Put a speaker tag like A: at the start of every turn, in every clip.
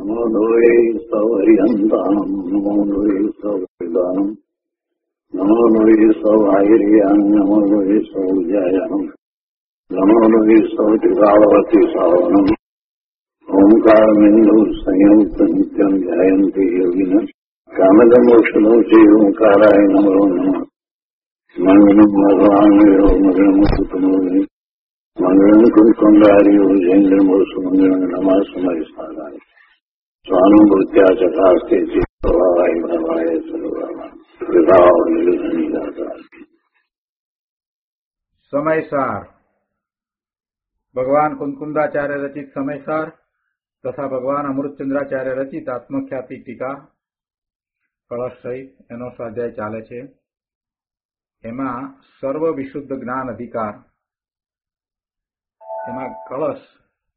A: નમો લોહે સૌર્યંતાનમ નમો લોહે સૌદાનમ નમો લોહે સૌઆયર્યાન નમો લોહે સૌજાયાનમ નમો લોહે સૌત્રિકાવતી સાવનમ ઓમકારમિંદુ સંયુક્ત નિત્યમ ધ્યાયંતિ યોગિન કામદમોક્ષનો છે ઓંકારાય નમો નમઃ મંગલમ ભગવાન મંગલમ સુતમોહિ મંગલમ કુંકુંડાર્યો જૈન્દ્રમો સુમંગલમ નમઃ સમયસ્થાનાય સ્વાનુભૂત્યા ચકાસ્તે ચિત્તવાય ભવાય સર્વવા વિભાવ નિર્ધનિદાતા.
B: સમયસાર ભગવાન કુંકુંદાચાર્ય રચિત સમયસાર તથા ભગવાન અમૃતચંદ્રાચાર્ય રચિત આત્મખ્યાતિ ટીકા કળશ સહિત એનો સ્વાધ્યાય ચાલે છે. એમાં સર્વ વિશુદ્ધ જ્ઞાન અધિકાર, એમાં કળશ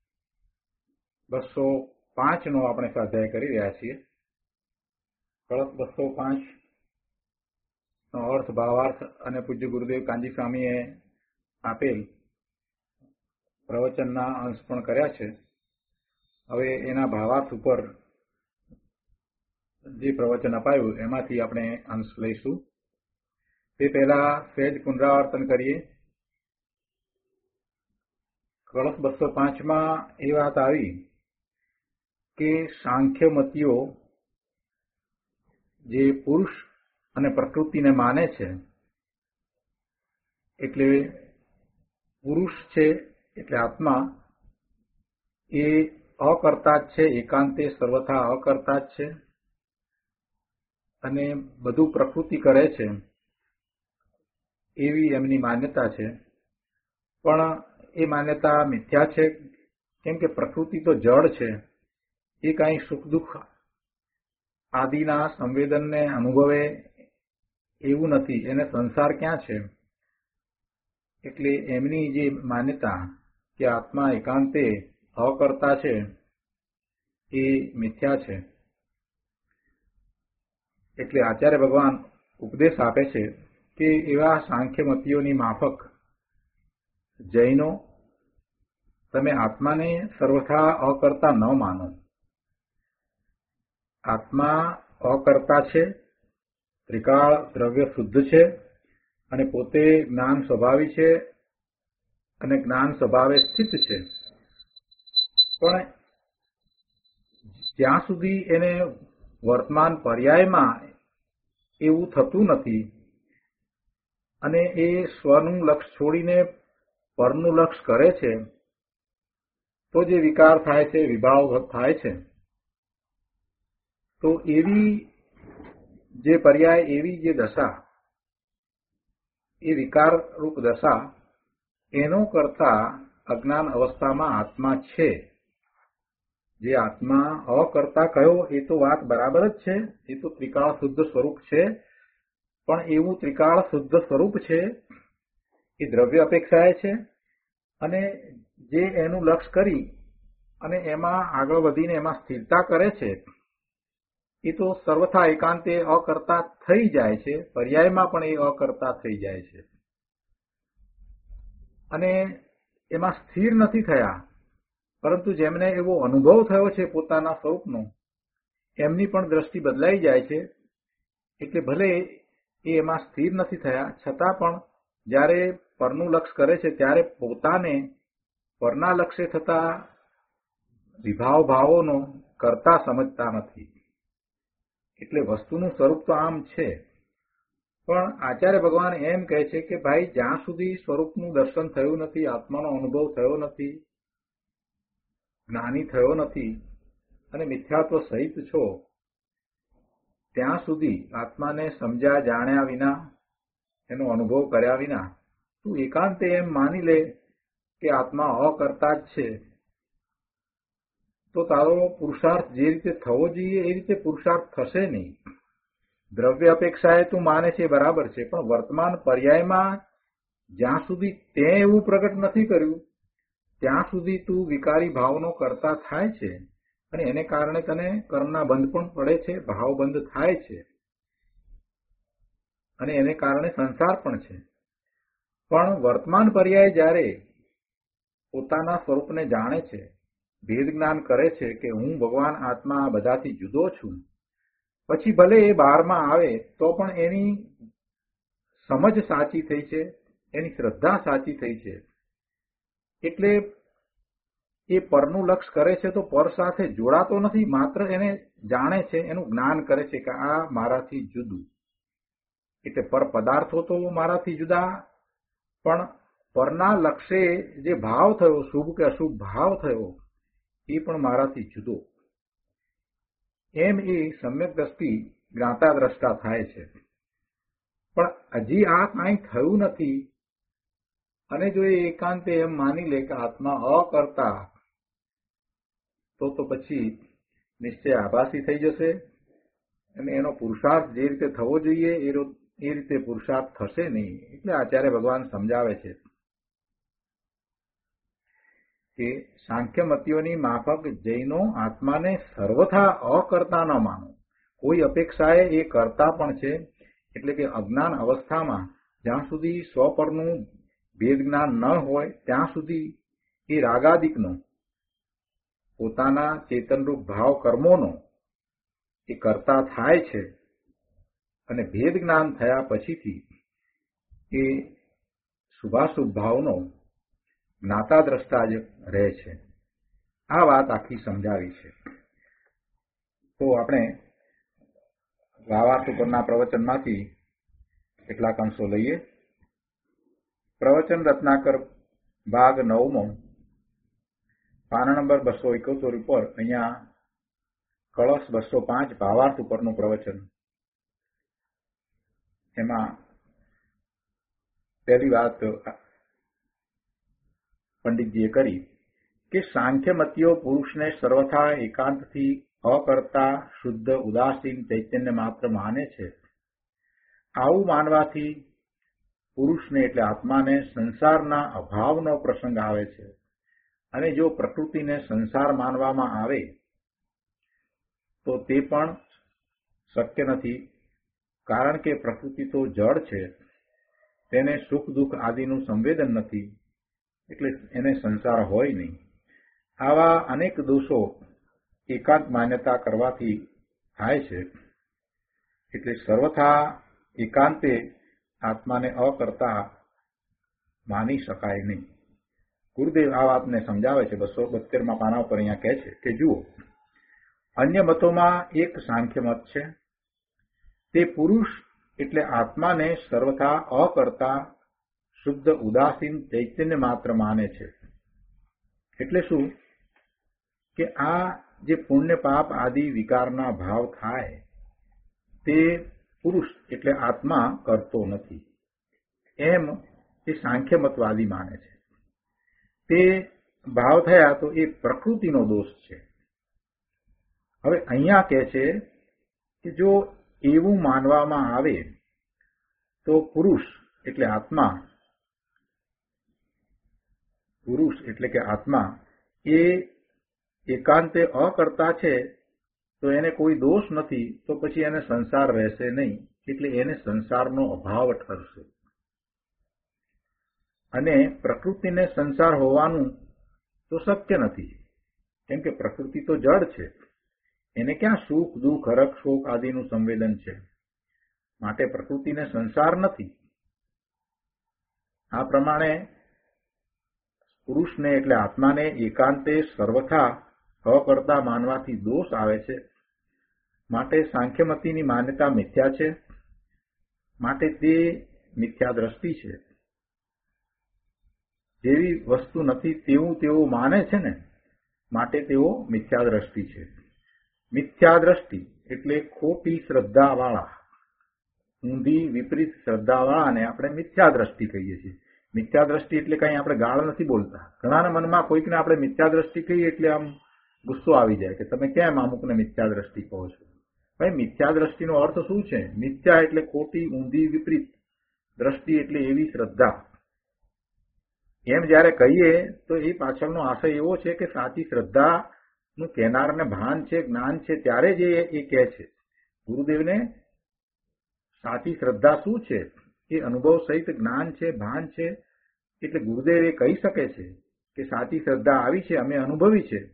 B: 205 નો આપણે સ્વાધ્યાય કરી રહ્યા છીએ. કળશ 205 નો અર્થ, ભાવાર્થ અને પૂજ્ય ગુરુદેવ કાંજી સ્વામીએ આપેલ પ્રવચનના અંશ પણ કર્યા છે. હવે એના ભાવાર્થ ઉપર જે પ્રવચન અપાયું એમાંથી આપણે અંશ લઈશું. તે પહેલા સહેજ પુનરાવર્તન કરીએ. કળશ 205માં એ વાત આવી કે સાંખ્યમતીઓ જે પુરુષ અને પ્રકૃતિને માને છે, એટલે પુરુષ છે એટલે આત્મા એ અકર્તા જ છે, એકાંતે સર્વથા અકર્તા જ છે અને બધું પ્રકૃતિ કરે છે એવી એમની માન્યતા છે. પણ એ માન્યતા મિથ્યા છે, કેમ કે પ્રકૃતિ તો જળ છે, એ કાંઈ સુખ દુઃખ આદિના સંવેદનને અનુભવે એવું નથી, એને સંસાર ક્યાં છે. એટલે એમની જે માન્યતા કે આત્મા એકાંતે અકર્તા છે એ મિથ્યા છે. એટલે આચાર્ય ભગવાન ઉપદેશ આપે છે કે એવા સાંખ્યમતીઓની માફક જૈનો, તમે આત્માને સર્વથા અકર્તા ન માનો. આત્મા અકર્તા છે, ત્રિકાળ દ્રવ્ય શુદ્ધ છે અને પોતે જ્ઞાન સ્વભાવી છે અને જ્ઞાન સ્વભાવે સ્થિત છે. પણ જ્યાં સુધી એને વર્તમાન પર્યાયમાં એવું થતું નથી અને એ સ્વનું લક્ષ છોડીને પરનું લક્ષ કરે છે, તો જે વિકાર થાય છે, વિભાવ થાય છે, તો એવી જે પર્યાય, એવી જે દશા, એ વિકાર રૂપ દશા, એનો કરતા અજ્ઞાન અવસ્થામાં આત્મા છે. જે આત્મા અકર્તા કયો એ તો વાત બરાબર જ છે, એ તો ત્રિકાળ શુદ્ધ સ્વરૂપ છે. પણ એવું ત્રિકાળ શુદ્ધ સ્વરૂપ છે એ દ્રવ્ય અપેક્ષાએ છે અને જે એનું લક્ષ કરી અને એમાં આગળ વધીને એમાં સ્થિરતા કરે છે એ તો સર્વથા એકાંતે અકર્તા થઈ જાય છે, પર્યાયમાં પણ એ અકર્તા થઈ જાય છે અને એમાં સ્થિર નથી થયા. પરંતુ જેમને એવો અનુભવ થયો છે પોતાના સ્વરૂપનો, એમની પણ દ્રષ્ટિ બદલાઈ જાય છે. એટલે ભલે એ એમાં સ્થિર નથી થયા, છતાં પણ જ્યારે પરનું લક્ષ કરે છે ત્યારે પોતાને પરના લક્ષ્ય થતા વિભાવ ભાવોનો કરતા સમજતા નથી. એટલે વસ્તુનું સ્વરૂપ તો આમ છે, પણ આચાર્ય ભગવાન એમ કહે છે કે ભાઈ, જ્યાં સુધી સ્વરૂપનું દર્શન થયું નથી, આત્માનો અનુભવ થયો નથી, જ્ઞાની થયો નથી અને મિથ્યાત્વ સહિત છો, ત્યાં સુધી આત્માને સમજ્યા જાણ્યા વિના, એનો અનુભવ કર્યા વિના તું એકાંતે એમ માની લે કે આત્મા અકર્તા જ છે, તો તારો પુરુષાર્થ જે રીતે થવો જોઈએ એ રીતે પુરુષાર્થ થશે નહીં. દ્રવ્ય અપેક્ષાએ તું માને છે બરાબર છે, પણ વર્તમાન પર્યાયમાં જ્યાં સુધી તે એવું પ્રગટ નથી કર્યું ત્યાં સુધી તું વિકારી ભાવનો કરતા થાય છે અને એને કારણે તને કર્મના બંધ પણ પડે છે, ભાવ બંધ થાય છે અને એને કારણે સંસાર પણ છે. પણ વર્તમાન પર્યાય જ્યારે પોતાના સ્વરૂપને જાણે છે ભેદ જ્ઞાન કરે છે કે હું ભગવાન આત્મા બધાથી જુદો છું, પછી ભલે એ બહારમાં આવે તો પણ એની સમજ સાચી થઈ છે, એની શ્રદ્ધા સાચી થઈ છે, એટલે એ પરનું લક્ષ કરે છે તો પર સાથે જોડાતો નથી, માત્ર એને જાણે છે, એનું જ્ઞાન કરે છે કે આ મારાથી જુદું. એટલે પર પદાર્થો તો મારાથી જુદા, પણ પરના લક્ષે જે ભાવ થયો, શુભ કે અશુભ ભાવ થયો, એ પણ મારાથી જુદો. એમ એ સમ્યક દ્રષ્ટિ જ્ઞાતા દ્રષ્ટા થાય છે. પણ હજી આ કાંઈ થયું નથી, અને જો એ એકાંતે એમ માની લે કે આત્મા અકર્તા, તો પછી નિશ્ચય આભાસી થઈ જશે, અને એનો પુરુષાર્થ જે રીતે થવો જોઈએ એ રીતે પુરુષાર્થ થશે નહીં. એટલે આચાર્ય ભગવાન સમજાવે છે કે સાંખ્યમતીઓની માફક જૈનો આત્માને સર્વથા અકર્તા ન માનો. કોઈ અપેક્ષાએ એ કરતા પણ છે, એટલે કે અજ્ઞાન અવસ્થામાં જ્યાં સુધી સ્વપરનું ભેદ જ્ઞાન ન હોય ત્યાં સુધી એ રાગાદિકનો, પોતાના ચેતનરૂપ ભાવ કર્મોનો એ કરતા થાય છે, અને ભેદ જ્ઞાન થયા પછીથી એ શુભાશુભ ભાવનો જ્ઞાતા દ્રષ્ટા જ રહે છે. આ વાત આખી સમજાવી છે. તો આપણે ભાવાર્થ ઉપરના પ્રવચનમાંથી કેટલાક અંશો લઈએ. પ્રવચન રત્નાકર ભાગ 9, પાના નંબર 271 ઉપર અહીંયા કળશ 205 ભાવાર્થ ઉપરનું પ્રવચન. એમાં પહેલી વાત પંડિતજીએ કરી કે સાંખ્યમતીઓ પુરુષને સર્વથા એકાંતથી અકર્તા શુદ્ધ ઉદાસીન ચૈતન્ય માત્ર માને છે. આવું માનવાથી પુરુષને એટલે આત્માને સંસારના અભાવનો પ્રસંગ આવે છે, અને જો પ્રકૃતિને સંસાર માનવામાં આવે તો તે પણ શક્ય નથી, કારણ કે પ્રકૃતિ તો જડ છે, તેને સુખ દુઃખ આદિનું સંવેદન નથી, એટલે એને સંસાર હોય નહીં. આવા અનેક દોષો એકાંત માન્યતા કરવાથી થાય છે. એટલે સર્વથા એકાંતે આત્માને અકર્તા માની શકાય નહીં. ગુરુદેવ આ વાતને સમજાવે છે. 272 પાના ઉપર અહીંયા કહે છે કે જુઓ, અન્ય મતોમાં એક સાંખ્ય મત છે, તે પુરુષ એટલે આત્માને સર્વથા અકર્તા શુદ્ધ ઉદાસીન ચૈતન્ય માત્ર માને છે. એટલે શું કે આ જે પુણ્ય પાપ આદિ વિકારના ભાવ થાય તે પુરુષ એટલે આત્મા કરતો નથી, એમ એ સાંખ્યમતવાદી માને છે. તે ભાવ થયા તો એ પ્રકૃતિનો દોષ છે. હવે અહીંયા કહે છે કે જો એવું માનવામાં આવે તો પુરુષ એટલે આત્મા એ એકાંતે અકર્તા છે, તો એને કોઈ દોષ નથી, તો પછી એને સંસાર રહેશે નહીં, એટલે એને સંસારનો અભાવ ઠરશે. અને પ્રકૃતિને સંસાર હોવાનું તો શક્ય નથી, કેમ કે પ્રકૃતિ તો જડ છે, એને ક્યાં સુખ દુઃખ હરખ શોક આદિનું સંવેદન છે, માટે પ્રકૃતિને સંસાર નથી. આ પ્રમાણે પુરુષને એટલે આત્માને એકાંતે સર્વથા અકર્તા માનવાથી દોષ આવે છે, માટે સાંખ્યમતીની માન્યતા મિથ્યા છે, માટે તે મિથ્યા દ્રષ્ટિ છે. જેવી વસ્તુ નથી તેવું તેઓ માને છે ને, માટે તેઓ મિથ્યા દ્રષ્ટિ છે. મિથ્યા દ્રષ્ટિ એટલે ખોટી શ્રદ્ધાવાળા, ઊંધી વિપરીત શ્રદ્ધાવાળાને આપણે મિથ્યા દ્રષ્ટિ કહીએ છીએ. મિથ્યા દ્રષ્ટિ એટલે કઈ આપણે ગાળ નથી બોલતા. ઘણાના મનમાં કોઈકને આપણે મિથ્યા દ્રષ્ટિ કહીએ એટલે આમ ગુસ્સો આવી જાય કે તમે કેમ અમુકને મિથ્યા દ્રષ્ટિ કહો છો. ભાઈ, મિથ્યા દ્રષ્ટિનો અર્થ શું છે? મિથ્યા એટલે ખોટી, ઊંધી, વિપરીત. દ્રષ્ટિ એટલે એવી શ્રદ્ધા. એમ જયારે કહીએ તો એ પાછળનો આશય એવો છે કે સાચી શ્રદ્ધાનું કહેનારને ભાન છે, જ્ઞાન છે, ત્યારે જ એ કહે છે. ગુરુદેવને સાચી શ્રદ્ધા શું છે એ અનુભવ સહિત જ્ઞાન છે, ભાન છે, એટલે ગુરુદેવ એ કહી શકે છે કે સાચી શ્રદ્ધા આવી છે, અમે અનુભવી છે,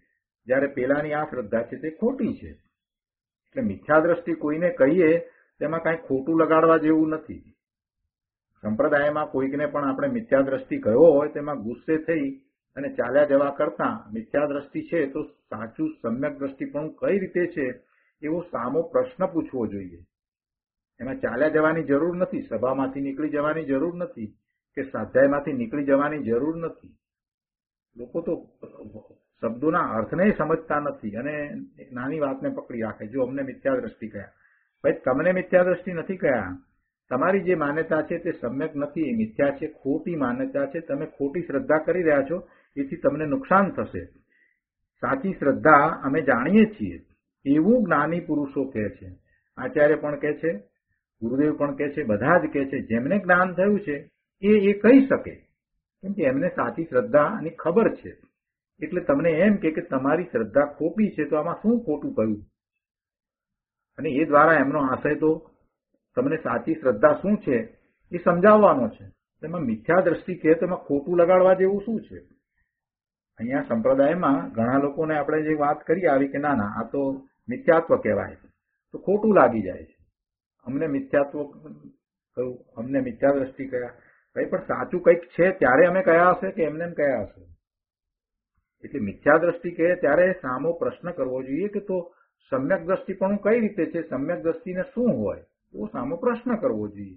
B: જ્યારે પેલાની આ શ્રદ્ધા છે તે ખોટી છે. એટલે મિથ્યા દ્રષ્ટિ કોઈને કહીએ તેમાં કાંઈ ખોટું લગાડવા જેવું નથી. સંપ્રદાયમાં કોઈકને પણ આપણે મિથ્યા દ્રષ્ટિ કહ્યો હોય તેમાં ગુસ્સે થઈ અને ચાલ્યા જવા કરતા મિથ્યા દ્રષ્ટિ છે તો સાચું સમ્યક દ્રષ્ટિપણું કઈ રીતે છે એવો સામો પ્રશ્ન પૂછવો જોઈએ. એમાં ચાલ્યા જવાની જરૂર નથી, સભામાંથી નીકળી જવાની જરૂર નથી કે સ્વાધ્યાયમાંથી નીકળી જવાની જરૂર નથી. લોકો તો શબ્દોના અર્થને સમજતા નથી અને નાની વાતને પકડી રાખે. જો અમને મિથ્યા દ્રષ્ટિ કહ્યા, ભાઈ તમને મિથ્યા દ્રષ્ટિ નથી કહ્યા. તમારી જે માન્યતા છે તે સમ્યક નથી, એ મિથ્યા છે, ખોટી માન્યતા છે. તમે ખોટી શ્રદ્ધા કરી રહ્યા છો, એથી તમને નુકસાન થશે. સાચી શ્રદ્ધા અમે જાણીએ છીએ એવું જ્ઞાની પુરુષો કહે છે. આચાર્ય પણ કહે છે, ગુરુદેવ પણ કહે છે, બધા જ કહે છે જેમને જ્ઞાન થયું છે એ કહી શકે, કેમ કે એમને સાચી શ્રદ્ધાની ખબર છે. એટલે તમને એમ કે તમારી શ્રદ્ધા ખોટી છે તો આમાં શું ખોટું કહ્યું, અને એ દ્વારા એમનો આશય તો તમને સાચી શ્રદ્ધા શું છે એ સમજાવવાનો છે. તેમાં મિથ્યા દ્રષ્ટિ કહે તેમાં ખોટું લગાડવા જેવું શું છે? અહીંયા સંપ્રદાયમાં ઘણા લોકોને આપણે જે વાત કરી આવી કે ના આ તો મિથ્યાત્વ કહેવાય છે, તો ખોટું લાગી જાય છે. અમને મિથ્યાત્વ કહ્યું, અમને મિથ્યા દ્રષ્ટિ કહ્યા, કઈ પણ સાચું કંઈક છે ત્યારે અમે કયા હશે કે એમને એમ કયા હશે? એટલે મિથ્યા દ્રષ્ટિ કહે ત્યારે સામો પ્રશ્ન કરવો જોઈએ કે તો સમ્યક દ્રષ્ટિપણું કઈ રીતે છે, સમ્યક દ્રષ્ટિને શું હોય, એવો સામો પ્રશ્ન કરવો જોઈએ.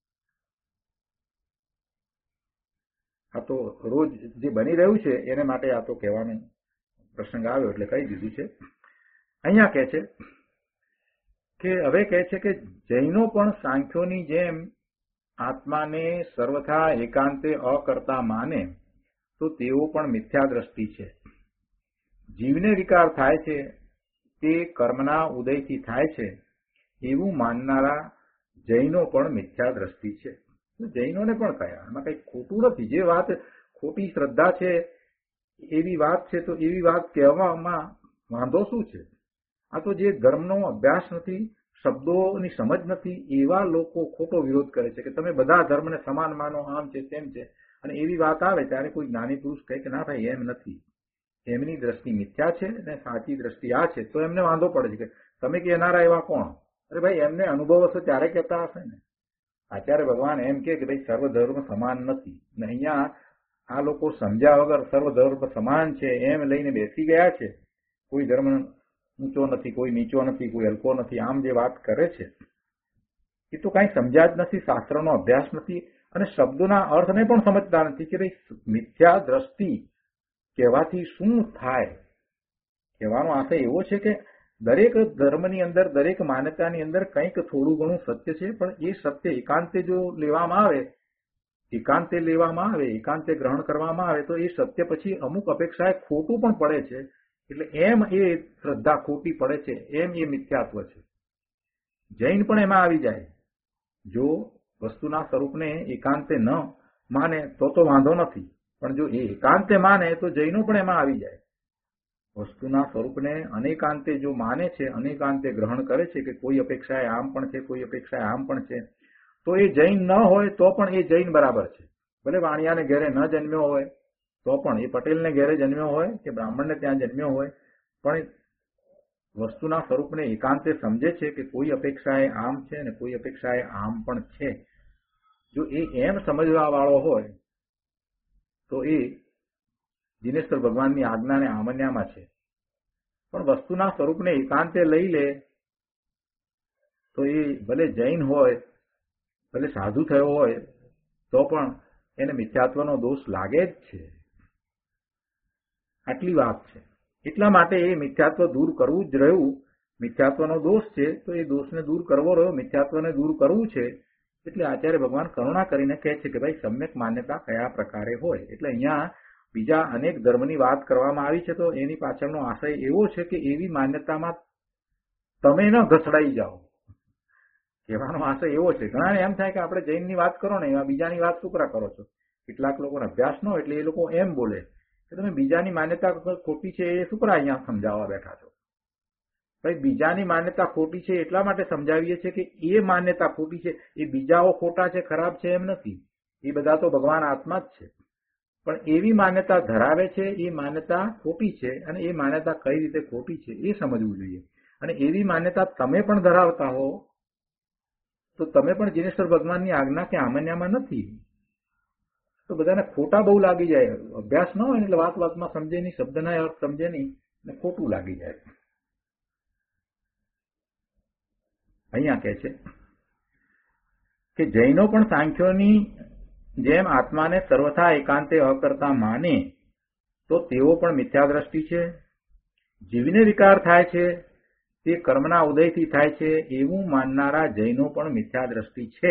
B: આ તો રોજ જે બની રહ્યું છે એને માટે આ તો કહેવાનો પ્રસંગ આવ્યો એટલે કહી દીધું છે. અહીંયા કહે છે કે હવે કહે છે કે જૈનો પણ સાંખ્યોની જેમ આત્માને સર્વથા એકાંતે અકર્તા માને તો તેઓ પણ મિથ્યા દ્રષ્ટિ છે. જીવને વિકાર થાય છે તે કર્મના ઉદયથી થાય છે એવું માનનારા જૈનો પણ મિથ્યા દ્રષ્ટિ છે. જૈનોને પણ કહ્યા, એમાં કઈ ખોટું નથી. જે વાત ખોટી શ્રદ્ધા છે એવી વાત છે તો એવી વાત કહેવામાં વાંધો શું છે? આ તો જે ધર્મનો અભ્યાસ નથી, શબ્દોની સમજ નથી, એવા લોકો ખોટો વિરોધ કરે છે કે તમે બધા ધર્મને સમાન માનો, આમ છે તેમ છે. અને એવી વાત આવે ત્યારે કોઈ જ્ઞાની પુરુષ કહે કે ના ભાઈ એમ નથી, એમની દ્રષ્ટિ મિથ્યા છે અને સાચી દ્રષ્ટિ આ છે, તો એમને વાંધો પડે છે કે તમે કહેનારા એવા કોણ? અરે ભાઈ એમને અનુભવ હશે ત્યારે કહેતા હશે ને. આચાર્ય ભગવાન એમ કે ભાઈ સર્વ ધર્મ સમાન નથી, ને અહીંયા આ લોકો સમજ્યા વગર સર્વ ધર્મ સમાન છે એમ લઈને બેસી ગયા છે. કોઈ ધર્મ ઊંચો નથી, કોઈ નીચો નથી, કોઈ હલકો નથી, આમ જે વાત કરે છે એ તો કઈ સમજ્યા જ નથી, શાસ્ત્રનો અભ્યાસ નથી અને શબ્દોના અર્થને પણ સમજતા નથી કે ભાઈ મિથ્યા દ્રષ્ટિ કહેવાથી શું થાય. કહેવાનો આશય એવો છે કે દરેક ધર્મની અંદર, દરેક માન્યતાની અંદર કંઈક થોડું ઘણું સત્ય છે, પણ એ સત્ય એકાંતે જો લેવામાં આવે, એકાંતે ગ્રહણ કરવામાં આવે તો એ સત્ય પછી અમુક અપેક્ષાએ ખોટું પણ પડે છે. એટલે એમ એ શ્રદ્ધા ખોટી પડે છે, એમ એ મિથ્યાત્વ છે. જૈન પણ એમાં આવી જાય. જો વસ્તુના સ્વરૂપને એકાંતે ન માને તો વાંધો નથી, પણ જો એ એકાંતે માને તો જૈનો પણ એમાં આવી જાય. વસ્તુના સ્વરૂપને અનેકાંતે જો માને છે, અનેકાંતે ગ્રહણ કરે છે કે કોઈ અપેક્ષાએ આમ પણ છે, કોઈ અપેક્ષાએ આમ પણ છે, તો એ જૈન ન હોય તો પણ એ જૈન બરાબર છે. ભલે વાણિયાને ઘેરે ન જન્મ્યો હોય તો પણ, એ પટેલને ઘેરે જન્મ્યો હોય કે બ્રાહ્મણને ત્યાં જન્મ્યો હોય, પણ વસ્તુના સ્વરૂપને એકાંતે સમજે છે કે કોઈ અપેક્ષાએ આમ છે ને કોઈ અપેક્ષાએ આમ પણ છે. જો એ એમ સમજવા વાળો હોય તો એ દિનેશ્વર ભગવાનની આજ્ઞાને આમન્યામાં છે. પણ વસ્તુના સ્વરૂપને એકાંતે લઈ લે તો એ ભલે જૈન હોય, ભલે સાધુ થયો હોય, તો પણ એને મિથ્યાત્વનો દોષ લાગે જ છે. આટલી વાત છે. એટલા માટે એ મિથ્યાત્વ દૂર કરવું જ રહ્યું. મિથ્યાત્વનો દોષ છે તો એ દોષને દૂર કરવો રહ્યો, મિથ્યાત્વને દૂર કરવું છે. એટલે આચાર્ય ભગવાન કરુણા કરીને કહે છે કે ભાઈ સમ્યક માન્યતા કયા પ્રકારે હોય. એટલે અહીંયા બીજા અનેક ધર્મની વાત કરવામાં આવી છે તો એની પાછળનો આશય એવો છે કે એવી માન્યતામાં તમે ન ઘસડાઈ જાઓ. કહેવાનો આશય એવો છે. ઘણાને એમ થાય કે આપણે જૈનની વાત કરો ને એમાં બીજાની વાત સુકરા કરો છો. કેટલાક લોકોને અભ્યાસ ન હોય એટલે એ લોકો એમ બોલે કે તમે બીજાની માન્યતા ખોટી છે એ સુકરા અહીંયા સમજાવવા બેઠા છો. ભાઈ બીજાની માન્યતા ખોટી છે એટલા માટે સમજાવીએ છીએ કે એ માન્યતા ખોટી છે, એ બીજાઓ ખોટા છે, ખરાબ છે એમ નથી. એ બધા તો ભગવાન આત્મા જ છે. પણ એવી માન્યતા ધરાવે છે, એ માન્યતા ખોટી છે, અને એ માન્યતા કઈ રીતે ખોટી છે એ સમજવું જોઈએ. અને એવી માન્યતા તમે પણ ધરાવતા હો તો તમે પણ જીનેશ્વર ભગવાનની આજ્ઞા કે આમન્યામાં નથી. તો બધાને ખોટા બહુ લાગી જાય. અભ્યાસ ન હોય એટલે વાત વાતમાં સમજે નહીં, શબ્દના અર્થ સમજે નહીં, ને ખોટું લાગી જાય. અહીંયા કહે છે કે જૈનો પણ સાંખ્યોની જેમ આત્માને સર્વથા એકાંતે અકર્તા માને તો તેઓ પણ મિથ્યાદ્રષ્ટિ છે. જીવને વિકાર થાય છે તે કર્મના ઉદયથી થાય છે એવું માનનારા જૈનો પણ મિથ્યાદ્રષ્ટિ છે.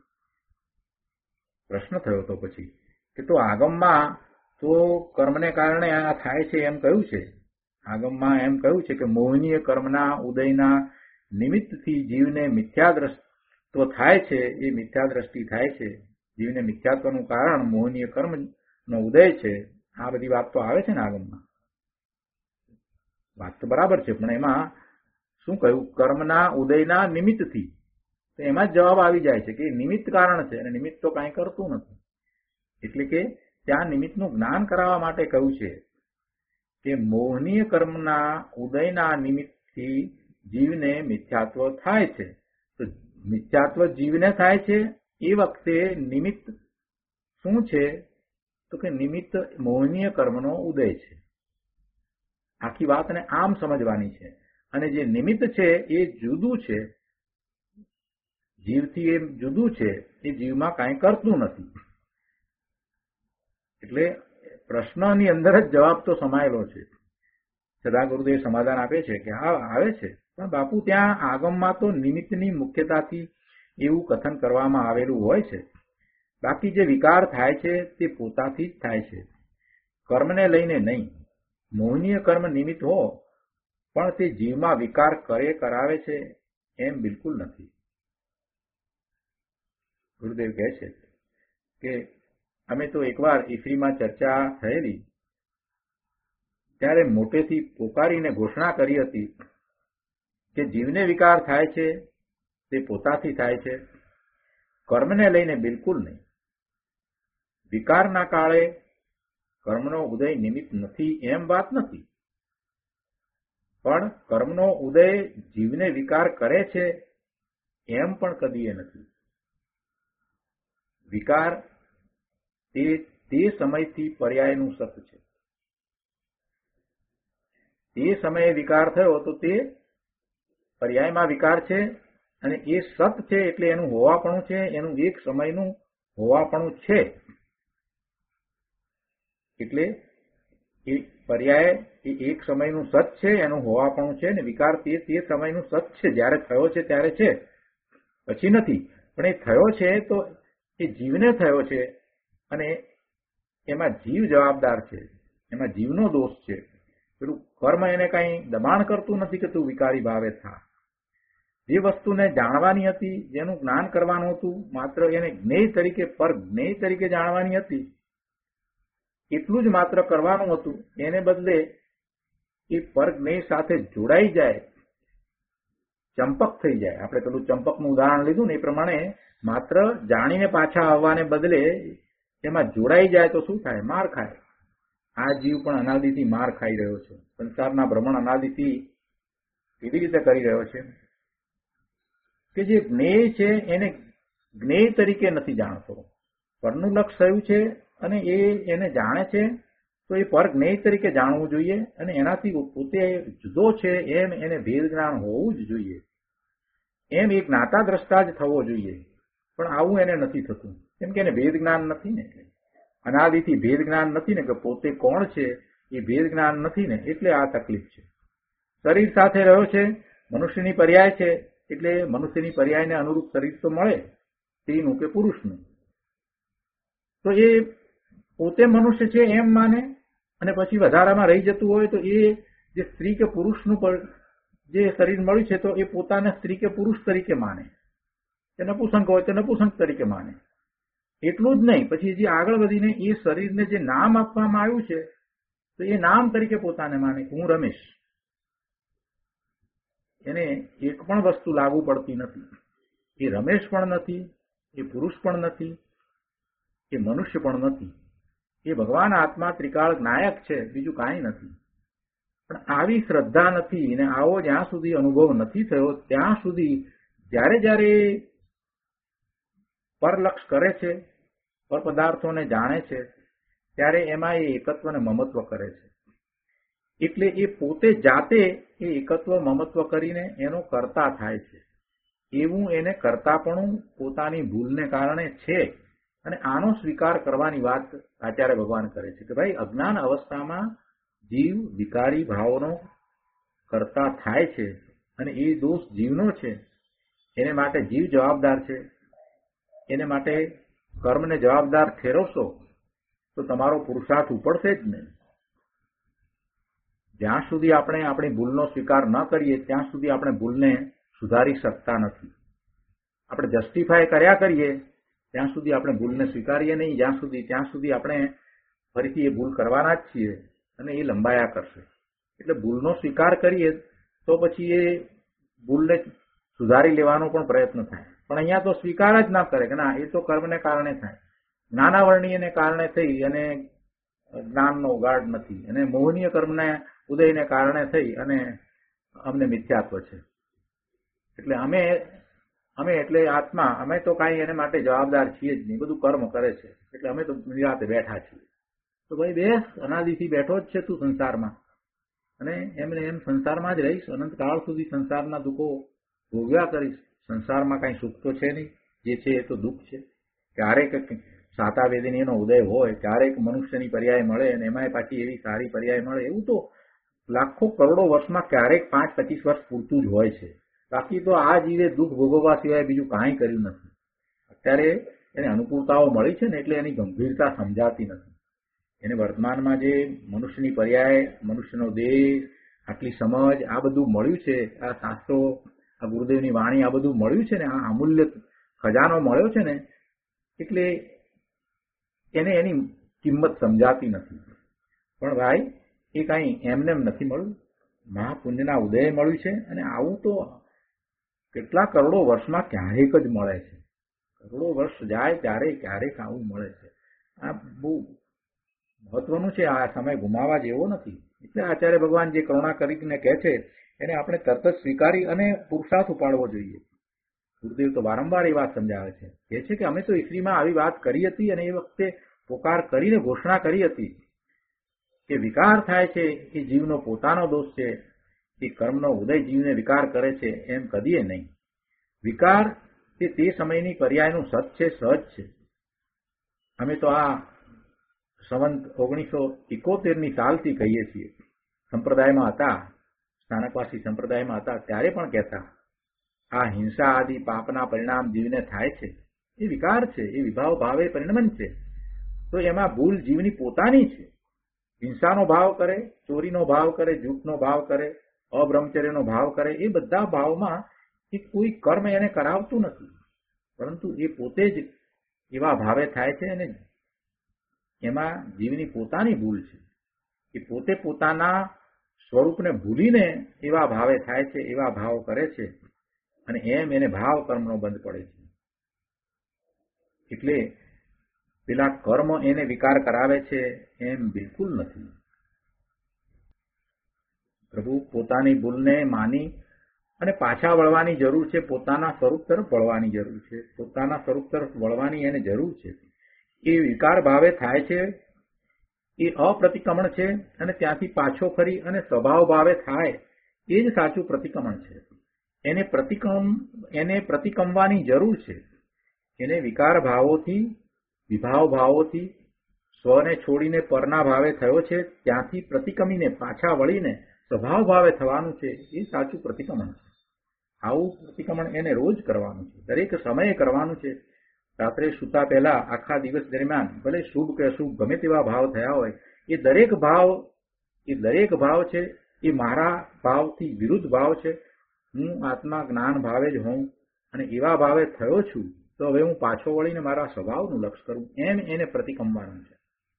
B: પ્રશ્ન થયો તો પછી કે તો આગમમાં તો કર્મને કારણે આ થાય છે એમ કહ્યું છે. આગમમાં એમ કહ્યું છે કે મોહનીય કર્મના ઉદયના નિમિત્તથી જીવને મિથ્યાદ્રષ્ટિત્વ થાય છે, એ મિથ્યાદ્રષ્ટિ થાય છે. જીવને મિથ્યાત્વનું કારણ મોહનીય કર્મનો ઉદય છે. આ બધી વાત તો આવે છે ને આગમમાં. વાત તો બરાબર છે, પણ એમાં શું કહ્યું? કર્મના ઉદયના નિમિત્તથી. તો એમાં જ જવાબ આવી જાય છે કે નિમિત્ત કારણ છે, અને નિમિત્ત તો કાંઈ કરતું નથી. એટલે કે ત્યાં નિમિત્તનું જ્ઞાન કરાવવા માટે કહ્યું છે કે મોહનીય કર્મના ઉદયના નિમિત્તથી જીવને મિથ્યાત્વ થાય છે. તો મિથ્યાત્વ જીવને થાય છે એ વખતે નિમિત્ત શું છે? તો કે નિમિત્ત મોહનીય કર્મનો ઉદય છે. આખી વાતને આમ સમજવાની છે. અને જે નિમિત્ત છે એ જુદું છે, જીવથી એ જુદું છે, એ જીવમાં કાંઈ કરતું નથી. એટલે પ્રશ્નની અંદર જ જવાબ તો સમાયેલો છે. સદા ગુરુદેવ સમાધાન આપે છે કે હા આવે છે, પણ બાપુ ત્યાં આગમમાં તો નિમિત્તની મુખ્યતાથી એવું કથન કરવામાં આવેલું હોય છે. બાકી જે વિકાર થાય છે તે પોતાથી જ થાય છે, કર્મને લઈને નહીં. મોહનીય કર્મ નિમિત્ત હો પણ તે જીવમાં વિકાર કરાવે છે એમ બિલકુલ નથી. ગુરુદેવ કહે છે કે અમે તો એકવાર ઈફરીમાં ચર્ચા થયેલી ત્યારે મોટેથી પોકારીને ઘોષણા કરી હતી કે જીવને વિકાર થાય છે તે પોતાથી થાય છે, કર્મને લઈને બિલકુલ નહીં. વિકારના કાળે કર્મનો ઉદય નિમિત્ત નથી એમ વાત નથી, પણ કર્મનો ઉદય જીવને વિકાર કરે છે એમ પણ કદીએ નથી. વિકાર તે સમયથી પર્યાયનું સત છે. તે સમયે વિકાર થયો તો તે પર્યાયમાં વિકાર છે, અને એ સત છે એટલે એનું હોવાપણું છે, એનું એક સમયનું હોવાપણું છે. એટલે એ પર્યાય એ એક સમયનું સત છે, એનું હોવાપણું છે, ને વિકાર તે સમયનું સત છે. જ્યારે થયો છે ત્યારે છે, પછી નથી. પણ એ થયો છે તો એ જીવને થયો છે, અને એમાં જીવ જવાબદાર છે, એમાં જીવનો દોષ છે. પેલું કર્મ એને કઈ દબાણ કરતું નથી કે તું વિકારી ભાવે થા. જે વસ્તુને જાણવાની હતી, જેનું જ્ઞાન કરવાનું હતું, માત્ર એને જ્ઞેય તરીકે, પર જ્ઞેય તરીકે જાણવાની હતી, એટલું જ માત્ર કરવાનું હતું. એને બદલે એ પર જ્ઞેય સાથે જોડાઈ જાય, ચંપક થઈ જાય. આપણે પેલું ચંપકનું ઉદાહરણ લીધું ને એ પ્રમાણે માત્ર જાણીને પાછા આવવાને બદલે એમાં જોડાઈ જાય તો શું થાય? માર ખાય. આ જીવ પણ અનાદિથી માર ખાઈ રહ્યો છે. સંસારના ભ્રમણ અનાદિથી એવી રીતે કરી રહ્યો છે કે જે જ્ઞેય છે એને જ્ઞેય તરીકે નથી જાણતો. પરનું લક્ષ થયું છે અને એને જાણે છે, તો એ પર જ્ઞેય તરીકે જાણવું જોઈએ, અને એનાથી પોતે જુદો છે એમ એને ભેદ જ્ઞાન હોવું જ જોઈએ. એમ એ જ્ઞાતા દ્રષ્ટા જ થવો જોઈએ. પણ આવું એને નથી થતું, કેમ કે એને ભેદ જ્ઞાન નથી ને. અનાદિથી ભેદ જ્ઞાન નથી ને, કે પોતે કોણ છે એ ભેદ જ્ઞાન નથી ને, એટલે આ તકલીફ છે. શરીર સાથે રહ્યો છે, મનુષ્યની પર્યાય છે, એટલે મનુષ્યની પર્યાયને અનુરૂપ શરીર તો મળે, સ્ત્રીનું કે પુરુષનું. તો એ પોતે મનુષ્ય છે એમ માને, અને પછી વધારામાં રહી જતું હોય તો એ જે સ્ત્રી કે પુરુષનું જે શરીર મળ્યું છે તો એ પોતાને સ્ત્રી કે પુરુષ તરીકે માને, કે નપુંસક હોય તો નપુંસક તરીકે માને. એટલું જ નહીં, પછી જે આગળ વધીને એ શરીરને જે નામ આપવામાં આવ્યું છે તો એ નામ તરીકે પોતાને માને કે હું રમેશ. એને એક પણ વસ્તુ લાગુ પડતી નથી. એ રમેશ પણ નથી, એ પુરુષ પણ નથી, એ મનુષ્ય પણ નથી. એ ભગવાન આત્મા ત્રિકાળ નાયક છે, બીજું કાંઈ નથી. પણ આવી શ્રદ્ધા નથી અને આવો જ્યાં સુધી અનુભવ નથી થયો ત્યાં સુધી જ્યારે જ્યારે પરલક્ષ કરે છે, પર પદાર્થોને જાણે છે, ત્યારે એમાં એ એકત્વને મમત્વ કરે છે. એટલે એ પોતે જાતે એ એકત્વ મમત્વ કરીને એનો કર્તા થાય છે. એવું એને કર્તાપણું પોતાની ભૂલને કારણે છે. અને આનો સ્વીકાર કરવાની વાત આચાર્ય ભગવાન કરે છે કે ભાઈ અજ્ઞાન અવસ્થામાં જીવ વિકારી ભાવનો કર્તા થાય છે અને એ દોષ જીવનો છે. એને માટે જીવ જવાબદાર છે. એને માટે કર્મને જવાબદાર ઠેરવશો તો તમારો પુરુષાર્થ ઉપડશે જ નહીં. જ્યાં સુધી આપણે આપણી ભૂલનો સ્વીકાર ન કરીએ ત્યાં સુધી આપણે ભૂલને સુધારી શકતા નથી. આપણે જસ્ટિફાય કર્યા કરીએ ત્યાં સુધી આપણે ભૂલને સ્વીકારીએ નહીં. ત્યાં સુધી આપણે ફરીથી એ ભૂલ કરવાના જ છીએ અને એ લંબાયા કરશે. એટલે ભૂલનો સ્વીકાર કરીએ તો પછી એ ભૂલને સુધારી લેવાનો પણ પ્રયત્ન થાય. પણ અહીંયા તો સ્વીકાર જ ના કરે કે ના, એ તો કર્મને કારણે થાય, જ્ઞાનાવરણીયને કારણે થઈ અને જ્ઞાનનો ઉગાડ નથી, અને મોહનીય કર્મને ઉદયને કારણે થઈ અને અમને મિથ્યાત્વ છે. એટલે અમે એટલે આત્મા, અમે તો કાંઈ એને માટે જવાબદાર છીએ જ નહીં, બધું કર્મ કરે છે. એટલે અમે તો નિરાતે બેઠા છીએ. તો ભાઈ બેસ, અનાદિથી બેઠો જ છે તું સંસારમાં, અને એમને એમ સંસારમાં જ રહીશ, અનંતકાળ સુધી સંસારના દુઃખો ભોગવ્યા કરીશ. સંસારમાં કાંઈ સુખ તો છે નહીં, જે છે એ તો દુઃખ છે. ક્યારેક સાતા વેદીનો ઉદય હોય, ક્યારેક મનુષ્યની પર્યાય મળે, અને એમાંય પાછી એવી સારી પર્યાય મળે, એવું તો લાખો કરોડો વર્ષમાં ક્યારેક 5-25 વર્ષ પૂરતું જ હોય છે. બાકી તો આ જીવે દુઃખ ભોગવવા સિવાય બીજું કાંઈ કર્યું નથી. અત્યારે એને અનુકૂળતાઓ મળી છે ને એટલે એની ગંભીરતા સમજાતી નથી. એને વર્તમાનમાં જે મનુષ્યની પર્યાય, મનુષ્યનો દેહ, આટલી સમજ, આ બધું મળ્યું છે, આ શાસ્ત્રો, આ ગુરુદેવની વાણી, આ બધું મળ્યું છે ને, આ અમૂલ્ય ખજાનો મળ્યો છે ને, એટલે એને એની કિંમત સમજાતી નથી. પણ ભાઈ એ કાંઈ એમને નથી મળ્યું, મહાપુણ્યના ઉદય મળ્યું છે. અને આવું તો કેટલા કરોડો વર્ષમાં ક્યારેક જ મળે છે. કરોડો વર્ષ જાય ત્યારે ક્યારેક આવું મળે છે. આ બહુ મહત્વનું છે. આ સમય ગુમાવવા જેવો નથી. એટલે આચાર્ય ભગવાન જે કરુણા કરીને કહે છે એને આપણે તરત જ સ્વીકારી અને પુરુષાર્થ ઉપાડવો જોઈએ. ગુરુદેવ તો વારંવાર એ વાત સમજાવે છે. કહે છે કે અમે તો ઈસરીમાં આવી વાત કરી હતી અને એ વખતે પોકાર કરીને ઘોષણા કરી હતી કે વિકાર થાય છે એ જીવનો પોતાનો દોષ છે, એ કર્મનો ઉદય જીવને વિકાર કરે છે એમ કદીએ નહીં. વિકાર એ તે સમયની પર્યાયનું સત છે, સહજ છે. અમે તો આ સંવંત 1971ની સાલથી કહીએ છીએ. સંપ્રદાયમાં હતા, સ્થાનકવાસી સંપ્રદાયમાં હતા, ત્યારે પણ કહેતા આ હિંસા આદિ પાપના પરિણામ જીવને થાય છે એ વિકાર છે, એ વિભાવ ભાવે પરિણમન છે. તો એમાં ભૂલ જીવની પોતાની છે. હિંસાનો ભાવ કરે, ચોરીનો ભાવ કરે, જૂઠનો ભાવ કરે, અબ્રહ્મચર્યનો ભાવ કરે, એ બધા ભાવમાં એ કોઈ કર્મ એને કરાવતું નથી, પરંતુ એ પોતે જ એવા ભાવે થાય છે. અને એમાં જીવની પોતાની ભૂલ છે. એ પોતે પોતાના સ્વરૂપને ભૂલીને એવા ભાવે થાય છે, એવા ભાવ કરે છે, અને એમ એને ભાવ કર્મનો બંધ પડે છે. એટલે પેલા કર્મ એને વિકાર કરાવે છે એમ બિલકુલ નથી. પ્રભુ પોતાની ભૂલને માની અને પાછા વળવાની જરૂર છે. પોતાના સ્વરૂપ તરફ વળવાની જરૂર છે. પોતાના સ્વરૂપ તરફ વળવાની એને જરૂર છે. એ વિકાર ભાવે થાય છે એ અપ્રતિક્રમણ છે, અને ત્યાંથી પાછો ફરી અને સ્વભાવ ભાવે થાય એ જ સાચું પ્રતિક્રમણ છે. એને પ્રતિક્રમવાની જરૂર છે. એને વિકાર ભાવોથી, વિભાવ ભાવોથી સ્વને છોડીને પરના ભાવે થયો છે, ત્યાંથી પ્રતિક્રમીને પાછા વળીને સ્વભાવ ભાવે થવાનું છે. એ સાચું પ્રતિક્રમણ છે. આવું પ્રતિક્રમણ એને રોજ કરવાનું છે, દરેક સમયે કરવાનું છે. રાત્રે સૂતા પહેલા આખા દિવસ દરમિયાન ભલે શુભ કે અશુભ ગમે તેવા ભાવ થયા હોય, એ દરેક ભાવ છે એ મારા ભાવથી વિરુદ્ધ ભાવ છે. હું આત્મા જ્ઞાન ભાવે જ હોઉં અને એવા ભાવે થયો છું, તો હવે હું પાછો વળીને મારા સ્વભાવનું લક્ષ કરું, એમ એને પ્રતિક્રમવાનું છે.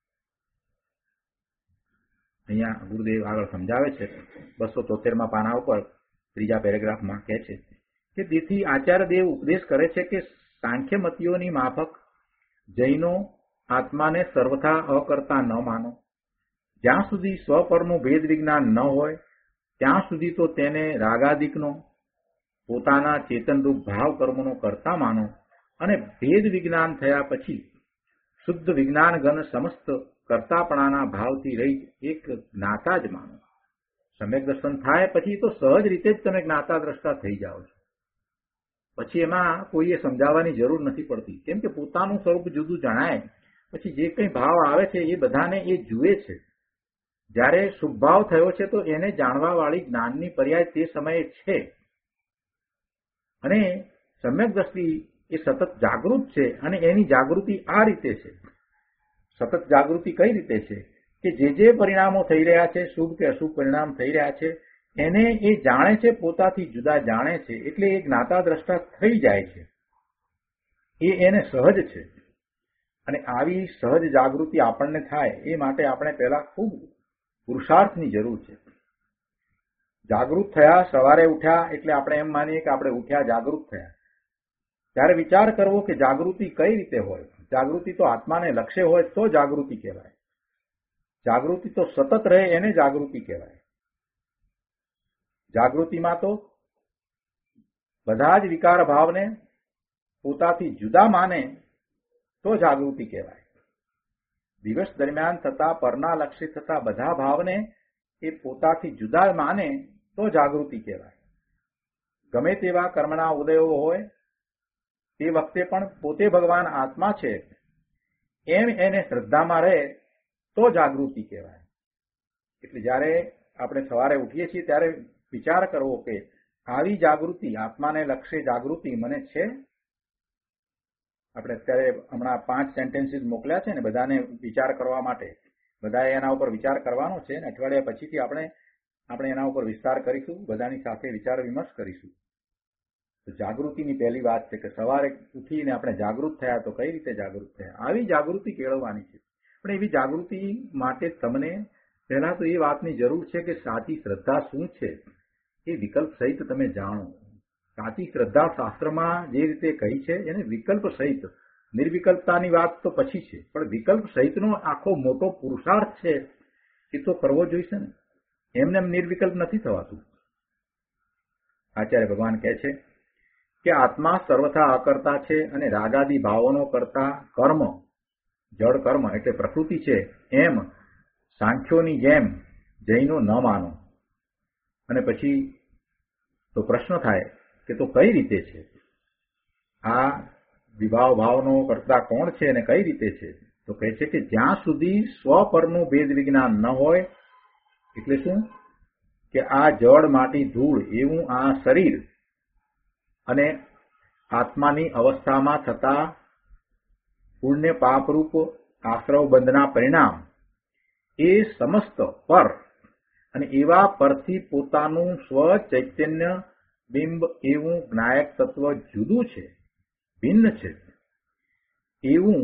B: અહીંયા ગુરુદેવ આગળ સમજાવે છે 273માં પાના ઉપર ત્રીજા પેરેગ્રાફમાં કહે છે કે તેથી આચાર્ય દેવ ઉપદેશ કરે છે કે સાંખ્યમતીઓની માફક જૈનો આત્માને સર્વથા અકર્તા ન માનો. જ્યાં સુધી સ્વપરનું ભેદ વિજ્ઞાન ન હોય ત્યાં સુધી તો તેને રાગાદિકનો પોતાના ચેતનરૂપ ભાવ કર્મનો કરતા માનો અને ભેદ વિજ્ઞાન થયા પછી શુદ્ધ વિજ્ઞાન ઘન સમસ્ત કર્તાપણાના ભાવથી રહિત એક જ્ઞાતા જ માનો. સમ્યક દર્શન થાય પછી તો સહજ રીતે જ તમે જ્ઞાતા દ્રષ્ટા થઈ જાઓ છો. પછી એમાં કોઈએ સમજાવવાની જરૂર નથી પડતી, કેમ કે પોતાનું સ્વરૂપ જુદું જણાય પછી જે કંઈ ભાવ આવે છે એ બધાને એ જુએ છે. જ્યારે શુભભાવ થયો છે તો એને જાણવા વાળી જ્ઞાનની પર્યાય તે સમયે છે અને સમ્યક દ્રષ્ટિ એ સતત જાગૃત છે અને એની જાગૃતિ આ રીતે છે. સતત જાગૃતિ કઈ રીતે છે કે જે પરિણામો થઈ રહ્યા છે, શુભ કે અશુભ પરિણામ થઈ રહ્યા છે, એને એ જાણે છે, પોતાથી જુદા જાણે છે, એટલે એ જ્ઞાતા દ્રષ્ટા થઈ જાય છે. એ એને સહજ છે અને આવી સહજ જાગૃતિ આપણને થાય એ માટે આપણે પહેલા ખૂબ પુરુષાર્થની જરૂર છે. જાગૃત થયા, સવારે ઉઠ્યા એટલે આપણે એમ માનીએ કે આપણે ઉઠ્યા, જાગૃત થયા. ત્યારે વિચાર કરવો કે જાગૃતિ કઈ રીતે હોય. જાગૃતિ તો આત્માને લક્ષ્ય હોય તો જાગૃતિ કહેવાય. જાગૃતિ તો સતત રહે એને જાગૃતિ કહેવાય. જાગૃતિમાં તો બધા જ વિકાર ભાવને પોતાથી જુદા માને તો જાગૃતિ કહેવાય. દિવસ દરમિયાન થતા પરના લક્ષ્ય થતા બધા ભાવને એ પોતાથી જુદા માને તો જાગૃતિ કહેવાય. ગમે તેવા કર્મના ઉદયો હોય તે વખતે પણ પોતે ભગવાન આત્મા છે એમ એને શ્રદ્ધામાં રહે તો જાગૃતિ કહેવાય. એટલે જ્યારે આપણે સવારે ઉઠીએ છીએ ત્યારે વિચાર કરવો કે આવી જાગૃતિ, આત્માને લક્ષ્ય જાગૃતિ મને છે. આપણે અત્યારે હમણાં 5 સેન્ટેન્સીસ મોકલ્યા છે ને બધાને વિચાર કરવા માટે. બધાએ એના ઉપર વિચાર કરવાનો છે ને અઠવાડિયા પછીથી આપણે એના ઉપર વિસ્તાર કરીશું, બધાની સાથે વિચાર વિમર્શ કરીશું. તો જાગૃતિની પહેલી વાત છે કે સવારે ઉઠીને આપણે જાગૃત થયા તો કઈ રીતે જાગૃત થયા, આવી જાગૃતિ કેળવવાની છે. પણ એવી જાગૃતિ માટે તમને પહેલા તો એ વાતની જરૂર છે કે સાચી શ્રદ્ધા શું છે એ વિકલ્પ સહિત તમે જાણો. સાચી શ્રદ્ધા શાસ્ત્રમાં જે રીતે કહી છે એને વિકલ્પ સહિત, નિર્વિકલ્પતાની વાત તો પછી છે, પણ વિકલ્પ સહિતનો આખો મોટો પુરુષાર્થ છે એ તો કરવો જોઈશે ને. એમને એમ નિર્વિકલ્પ નથી થવાતું. આચાર્ય ભગવાન કહે છે કે આત્મા સર્વથા અકર્તા છે અને રાગાદી ભાવોનો કરતા કર્મ, જળ કર્મ એટલે પ્રકૃતિ છે એમ સાંખ્યોની જેમ જૈનો ન માનો. અને પછી તો પ્રશ્ન થાય કે તો કઈ રીતે છે આ વિભાવ ભાવનો કરતા કોણ છે અને કઈ રીતે છે? તો કહે છે કે જ્યાં સુધી સ્વપરનું ભેદ વિજ્ઞાન ન હોય, એટલે શું કે આ જળ માટી ધૂળ એવું આ શરીર અને આત્માની અવસ્થામાં થતા પુણ્ય પાપરૂપ આશ્રવ બંધના પરિણામ એ સમસ્ત પર અને એવા પરથી પોતાનું સ્વ ચૈતન્ય બિંબ એવું જ્ઞાયક તત્વ જુદું છે, ભિન્ન છે, એવું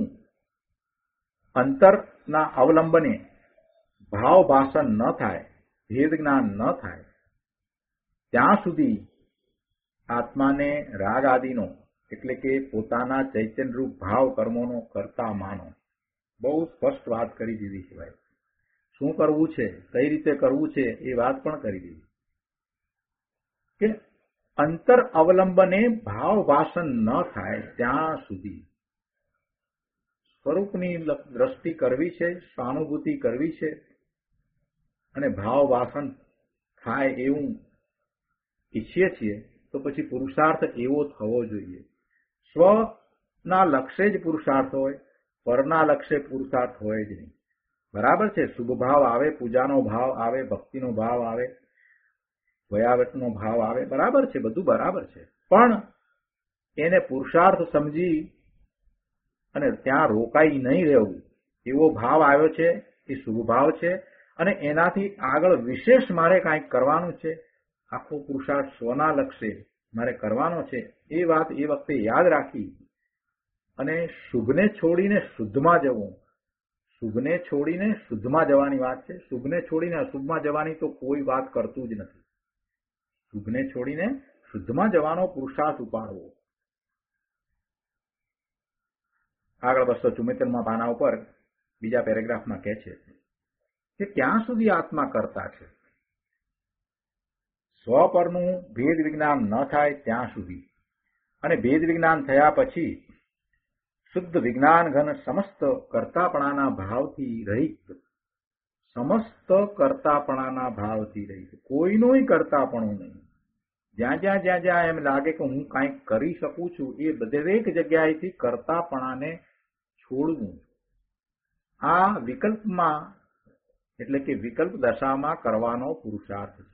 B: અંતરના અવલંબને ભાવ ભાષણ ન થાય, ભેદ જ્ઞાન ન થાય ત્યાં સુધી આત્માને રાગ આદિનો એટલે કે પોતાના ચૈતન્યરૂપ ભાવ કર્મોનો કરતા માનો. બહુ સ્પષ્ટ વાત કરી દીધી છે ભાઈ. શું કરવું છે, કઈ રીતે કરવું છે એ વાત પણ કરી દીધી કે અંતર અવલંબને ભાવ ભાષણ ન થાય ત્યાં સુધી સ્વરૂપની દ્રષ્ટિ કરવી છે, સહાનુભૂતિ કરવી છે અને ભાવ ભાષણ થાય એવું ઈચ્છીએ છીએ તો પછી પુરુષાર્થ એવો થવો જોઈએ. સ્વના લક્ષ્ય જ પુરુષાર્થ હોય, પરના લક્ષ્ય પુરુષાર્થ હોય જ નહીં. બરાબર છે, શુભ ભાવ આવે, પૂજાનો ભાવ આવે, ભક્તિનો ભાવ આવે, વયાવટનો ભાવ આવે, બરાબર છે, બધું બરાબર છે, પણ એને પુરુષાર્થ સમજી અને ત્યાં રોકાઈ નહીં રહેવું. એવો ભાવ આવ્યો છે એ શુભ ભાવ છે અને એનાથી આગળ વિશેષ મારે કાંઈક કરવાનું છે, આખો પુરુષાર્થ સ્વના લક્ષ્ય મારે કરવાનો છે, એ વાત એ વખતે યાદ રાખી અને શુભને છોડીને શુદ્ધમાં જવું. શુભને છોડીને શુદ્ધમાં જવાની વાત છે. શુભને છોડીને અશુભમાં જવાની તો કોઈ વાત કરતું જ નથી. શુભને છોડીને શુદ્ધમાં જવાનો પુરુષાર્થ ઉપાડવો આગળ 274માં પાના ઉપર બીજા પેરેગ્રાફમાં કહે છે કે ક્યાં સુધી આત્મા કરતા છે? સ્વ પરનું ભેદ વિજ્ઞાન ન થાય ત્યાં સુધી, અને ભેદ વિજ્ઞાન થયા પછી શુદ્ધ વિજ્ઞાન ઘન સમસ્ત કર્તાપણાના ભાવથી રહિત, સમસ્ત કર્તાપણાના ભાવથી રહિત, કોઈનું કર્તાપણું નહીં. જ્યાં જ્યાં એમ લાગે કે હું કાંઈક કરી શકું છું એ દરેક જગ્યાએથી કર્તાપણાને છોડવું. આ વિકલ્પમાં એટલે કે વિકલ્પ દશામાં કરવાનો પુરુષાર્થ છે.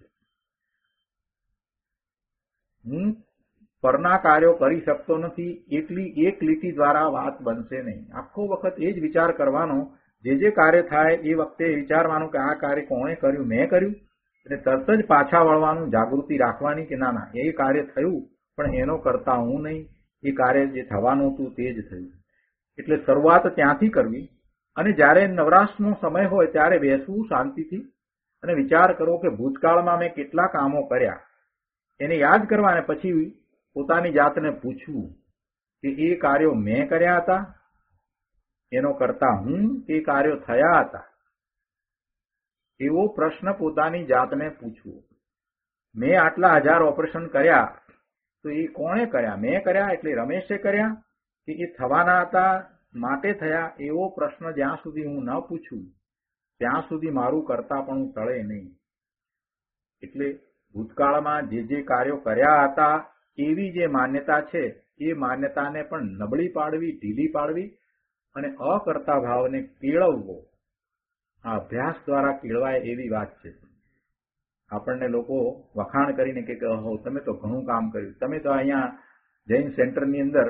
B: હું પરના કાર્યો કરી શકતો નથી એટલી એક લીટી દ્વારા વાત બનશે નહીં. આખો વખત એ જ વિચાર કરવાનો, જે કાર્ય થાય એ વખતે વિચારવાનું કે આ કાર્ય કોણે કર્યું, મેં કર્યું, એટલે તરત જ પાછા વળવાનું, જાગૃતિ રાખવાની કે ના ના એ કાર્ય થયું પણ એનો કરતા હું નહીં, એ કાર્ય જે થવાનું હતું તે જ થયું. એટલે શરૂઆત ત્યાંથી કરવી, અને જ્યારે નવરાશનો સમય હોય ત્યારે બેસવું શાંતિથી અને વિચાર કરવો કે ભૂતકાળમાં મેં કેટલા કામો કર્યા એને યાદ કરવા, અને પછી પોતાની જાતને પૂછવું કે એ કાર્યો મેં કર્યા હતા, એનો કરતા હું, એ કાર્યો થયા હતા, એવો પ્રશ્ન પોતાની જાતને પૂછવો. મેં આટલા 1000 ઓપરેશન કર્યા તો એ કોણે કર્યા? મેં કર્યા એટલે રમેશે કર્યા કે એ થવાના હતા માટે થયા? એવો પ્રશ્ન જ્યાં સુધી હું ન પૂછું ત્યાં સુધી મારું કરતાપણું ટળે નહીં. એટલે ભૂતકાળમાં જે કાર્યો કર્યા હતા એવી જે માન્યતા છે એ માન્યતાને પણ નબળી પાડવી, ઢીલી પાડવી અને અકર્તા ભાવને કેળવવો. આ અભ્યાસ દ્વારા કેળવાય એવી વાત છે. આપણને લોકો વખાણ કરીને કે તમે તો ઘણું કામ કર્યું, તમે તો અહીંયા જૈન સેન્ટરની અંદર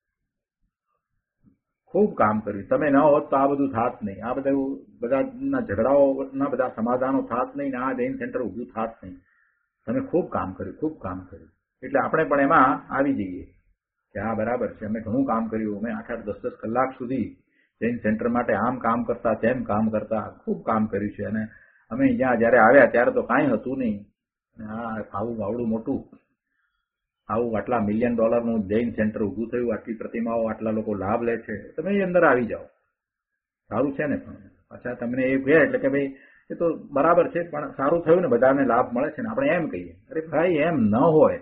B: ખૂબ કામ કર્યું, તમે ન હોત તો આ બધું થાત નહીં, આ બધાના ઝઘડાઓના બધા સમાધાનો થાત નહીં, આ જૈન સેન્ટર ઊભું થાત નહીં, તમે ખૂબ કામ કર્યું, ખૂબ કામ કર્યું. એટલે આપણે પણ એમાં આવી જઈએ કે હા બરાબર છે, અમે ઘણું કામ કર્યું, અમે 8-8, 10-10 કલાક સુધી જૈન સેન્ટર માટે આમ કામ કરતા, તેમ કામ કરતા, ખૂબ કામ કર્યું છે. અને અમે અહીંયા જયારે આવ્યા ત્યારે તો કાંઈ હતું નહીં, આવડું મોટું આટલા $1 મિલિયન જૈન સેન્ટર ઊભું થયું, આટલી પ્રતિમાઓ, આટલા લોકો લાભ લે છે, તમે એ અંદર આવી જાઓ, સારું છે ને. પણ પાછા તમને એ કહે એટલે કે ભાઈ એ તો બરાબર છે પણ સારું થયું ને, બધાને લાભ મળે છે ને, આપણે એમ કહીએ. અરે ભાઈ એમ ન હોય,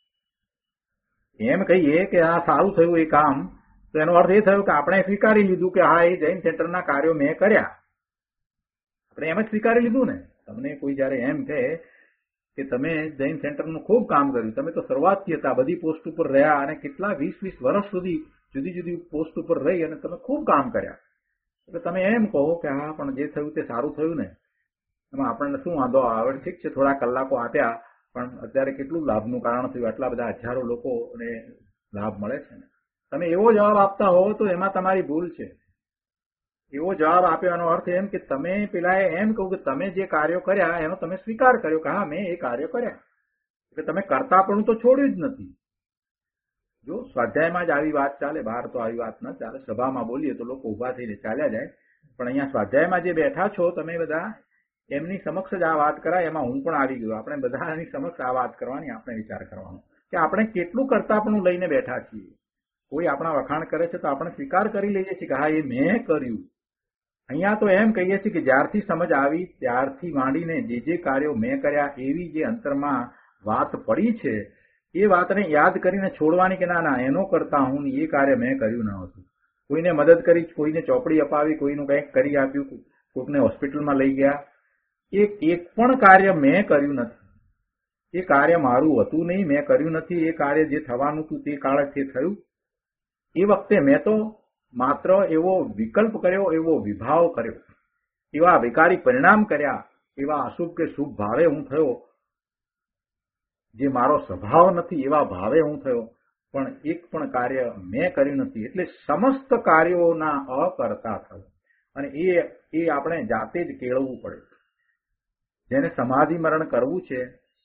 B: એમ કહીએ કે આ સારું થયું એ કામ, તો એનો અર્થ એ થયો કે આપણે સ્વીકારી લીધું કે હા એ જૈન સેન્ટરના કાર્યો મેં કર્યા, આપણે એમ જ સ્વીકારી લીધું ને. તમને કોઈ જયારે એમ કહે કે તમે જૈન સેન્ટરનું ખૂબ કામ કર્યું, તમે તો શરૂઆતથી હતા, બધી પોસ્ટ ઉપર રહ્યા અને કેટલા 20-20 વર્ષ સુધી જુદી જુદી પોસ્ટ ઉપર રહી અને તમે ખૂબ કામ કર્યા, એટલે તમે એમ કહો કે હા પણ જે થયું તે સારું થયું ને, એમાં આપણને શું વાંધો આવે? ઠીક છે થોડા કલાકો આપ્યા પણ અત્યારે કેટલું લાભનું કારણ થયું, આટલા બધા હજારો લોકોને લાભ મળે છે ને. તમે એવો જવાબ આપતા હો તો એમાં તમારી ભૂલ છે. એવો જવાબ આપ્યાનો અર્થ એમ કે તમે પેલા એમ કહું કે તમે જે કાર્યો કર્યા એનો તમે સ્વીકાર કર્યો કે હા મેં એ કાર્ય કર્યા, એટલે તમે કરતાપણું તો છોડ્યું જ નથી. જો સ્વાધ્યાયમાં જ આવી વાત ચાલે, બહાર તો આવી વાત ન ચાલે, સભામાં બોલીએ તો લોકો ઉભા થઈને ચાલ્યા જાય, પણ અહીંયા સ્વાધ્યાયમાં જે બેઠા છો તમે બધા, એમની સમક્ષ જ આ વાત કરાય, એમાં હું પણ આવી ગયો. આપણે બધાની સમક્ષ આ વાત કરવાની, આપણે વિચાર કરવાનો કે આપણે કેટલું કરતાપણું લઈને બેઠા છીએ. કોઈ આપણા વખાણ કરે છે તો આપણે સ્વીકાર કરી લઈએ છીએ કે હા એ મેં કર્યું. અહીંયા તો એમ કહીએ છીએ કે જ્યારથી સમજ આવી ત્યારથી માંડીને જે કાર્યો મેં કર્યા એવી જે અંતરમાં વાત પડી છે એ વાતને યાદ કરીને છોડવાની કે ના ના એનો કરતા હું એ કાર્ય મેં કર્યું ન હતું. કોઈને મદદ કરી, કોઈને ચોપડી અપાવી, કોઈનું કંઈક કરી આપ્યું, કોઈકને હોસ્પિટલમાં લઈ ગયા, એક પણ કાર્ય મેં કર્યું નથી. એ કાર્ય મારું હતું નહીં, મેં કર્યું નથી. એ કાર્ય જે થવાનું હતું તે કાળે તે થયું. એ વખતે મેં તો માત્ર એવો વિકલ્પ કર્યો, એવો વિભાવ કર્યો, એવા વિકારી પરિણામ કર્યા, એવા અશુભ કે શુભ ભાવે હું થયો, જે મારો સ્વભાવ નથી એવા ભાવે હું થયો, પણ એક પણ કાર્ય મેં કર્યું નથી. એટલે સમસ્ત કાર્યોના અકર્તા થયો. અને એ આપણે જાતે જ કેળવવું પડે. જેને સમાધિ મરણ કરવું છે,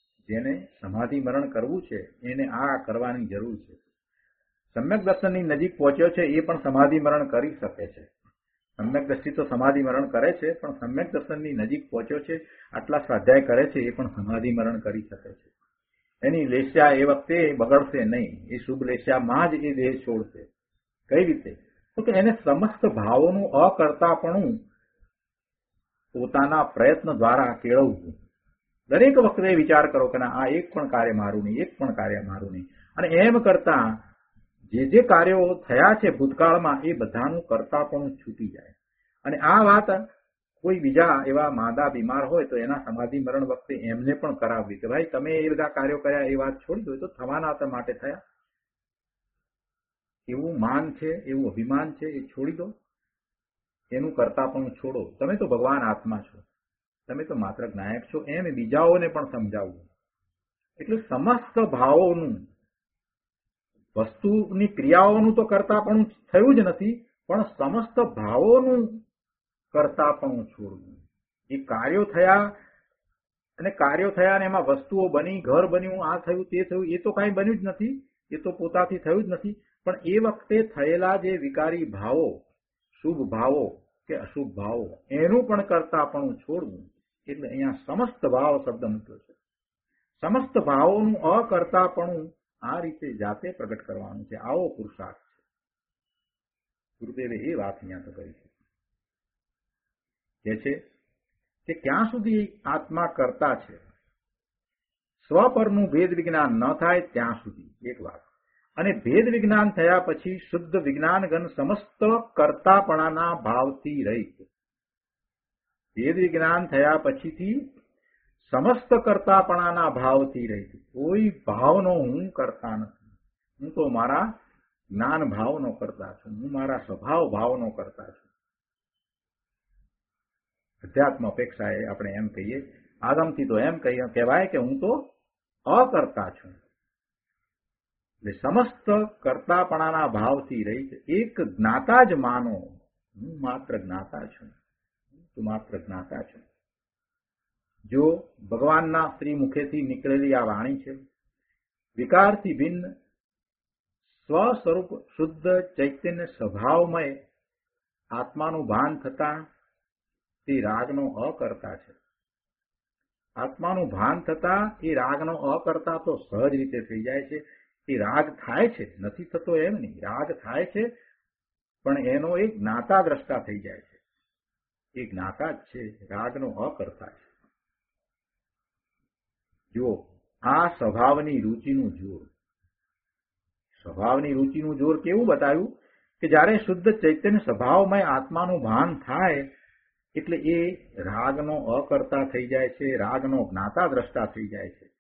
B: એને આ કરવાની જરૂર છે. સમ્યક દર્શનની નજીક પહોંચ્યો છે એ પણ સમાધિ મરણ કરી શકે છે. સમ્યક દ્રષ્ટિ તો સમાધિ મરણ કરે છે, પણ સમ્યક દર્શનની નજીક પહોંચ્યો છે, આટલા સ્વાધ્યાય કરે છે, એ પણ સમાધિ મરણ કરી શકે છે. એની લેસ્યા એ વખતે બગડશે નહીં, એ શુભ લેસ્યામાં જ એ દેહ છોડશે. કઈ રીતે? તો એને સમસ્ત ભાવોનું અકર્તાપણું પોતાના પ્રયત્ન દ્વારા કેળવવું. દરેક વખતે વિચાર કરો કે ના, આ એક પણ કાર્ય મારું નહીં, એક પણ કાર્ય મારું નહીં. અને એમ કરતા જે કાર્યો થયા છે ભૂતકાળમાં એ બધાનું કર્તાપણું છૂટી જાય. અને આ વાત કોઈ બીજા એવા માદા બીમાર હોય તો એના સમાધિ મરણ વખતે એમને પણ કરાવવી કે ભાઈ તમે એ બધા કાર્યો કર્યા એ વાત છોડી દો, તો થવાના માટે થયા. એવું માન છે, એવું અભિમાન છે, એ છોડી દો. એનું કર્તાપણું છોડો. તમે તો ભગવાન આત્મા છો, તમે તો માત્ર જ્ઞાયક છો, એમ બીજાઓને પણ સમજાવવું. એટલે સમસ્ત ભાવોનું, વસ્તુની ક્રિયાઓનું તો કર્તાપણું થયું જ નથી, પણ સમસ્ત ભાવોનું કર્તાપણું છોડવું. એ કાર્યો થયા અને એમાં વસ્તુઓ બની, ઘર બન્યું, આ થયું, તે થયું, એ તો કાંઈ બન્યું જ નથી, એ તો પોતાથી થયું જ નથી. પણ એ વખતે થયેલા જે વિકારી ભાવો, શુભ ભાવો કે અશુભ ભાવો, એનું પણ કર્તાપણું છોડવું. એટલે અહીંયા સમસ્ત ભાવ શબ્દ મૂક્યો છે. સમસ્ત ભાવોનું અકર્તાપણું આ રીતે જાતે પ્રગટ કરવાનું છે. આવો પુરુષાર્થ છે. ગુરુદેવે એ વાત અહીંયા તો કરી છે કે ક્યાં સુધી આત્મા કરતા છે, સ્વ પરનું ભેદ વિજ્ઞાન ન થાય ત્યાં સુધી એક વાત. અને ભેદ વિજ્ઞાન થયા પછી શુદ્ધ વિજ્ઞાનગણ સમસ્ત કર્તાપણાના ભાવથી રહિત. ભેદ વિજ્ઞાન થયા પછીથી સમસ્ત કર્તાપણાના ભાવથી રહિત. કોઈ ભાવનો હું કરતા નથી. હું તો મારા જ્ઞાન ભાવનો કરતા છું, હું મારા સ્વભાવ ભાવનો કરતા છું. અધ્યાત્મ અપેક્ષાએ આપણે એમ કહીએ, આગમથી તો એમ કહેવાય કે હું તો અકર્તા છું. એટલે સમસ્ત કર્તાપણાના ભાવથી રહિત એક જ્ઞાતા જ માનો. હું માત્ર જ્ઞાતા છું, હું માત્ર જ્ઞાતા છું. જો ભગવાનના શ્રી મુખેથી નીકળેલી આ વાણી છે, વિકારથી ભિન્ન સ્વ સ્વરૂપ શુદ્ધ ચૈતન્ય સ્વભાવમય આત્માનું ભાન થતા તે રાગનો અકર્તા છે. આત્માનું ભાન થતા એ રાગનો અકર્તા તો સહજ રીતે થઈ જાય છે. એ રાગ થાય છે, નથી થતો એમ નહીં, રાગ થાય છે, પણ એનો એક જ્ઞાતા દ્રષ્ટા થઈ જાય છે. એ જ્ઞાતા જ છે, રાગનો અકર્તા છે. જુઓ, આ સ્વભાવની રુચિનું જોર. સ્વભાવની રુચિનું જોર કેવું બતાવ્યું કે જ્યારે શુદ્ધ ચૈતન્ય સ્વભાવમય આત્માનું ભાન થાય એટલે એ રાગનો અકર્તા થઈ જાય છે, રાગનો જ્ઞાતા દ્રષ્ટા થઈ જાય છે.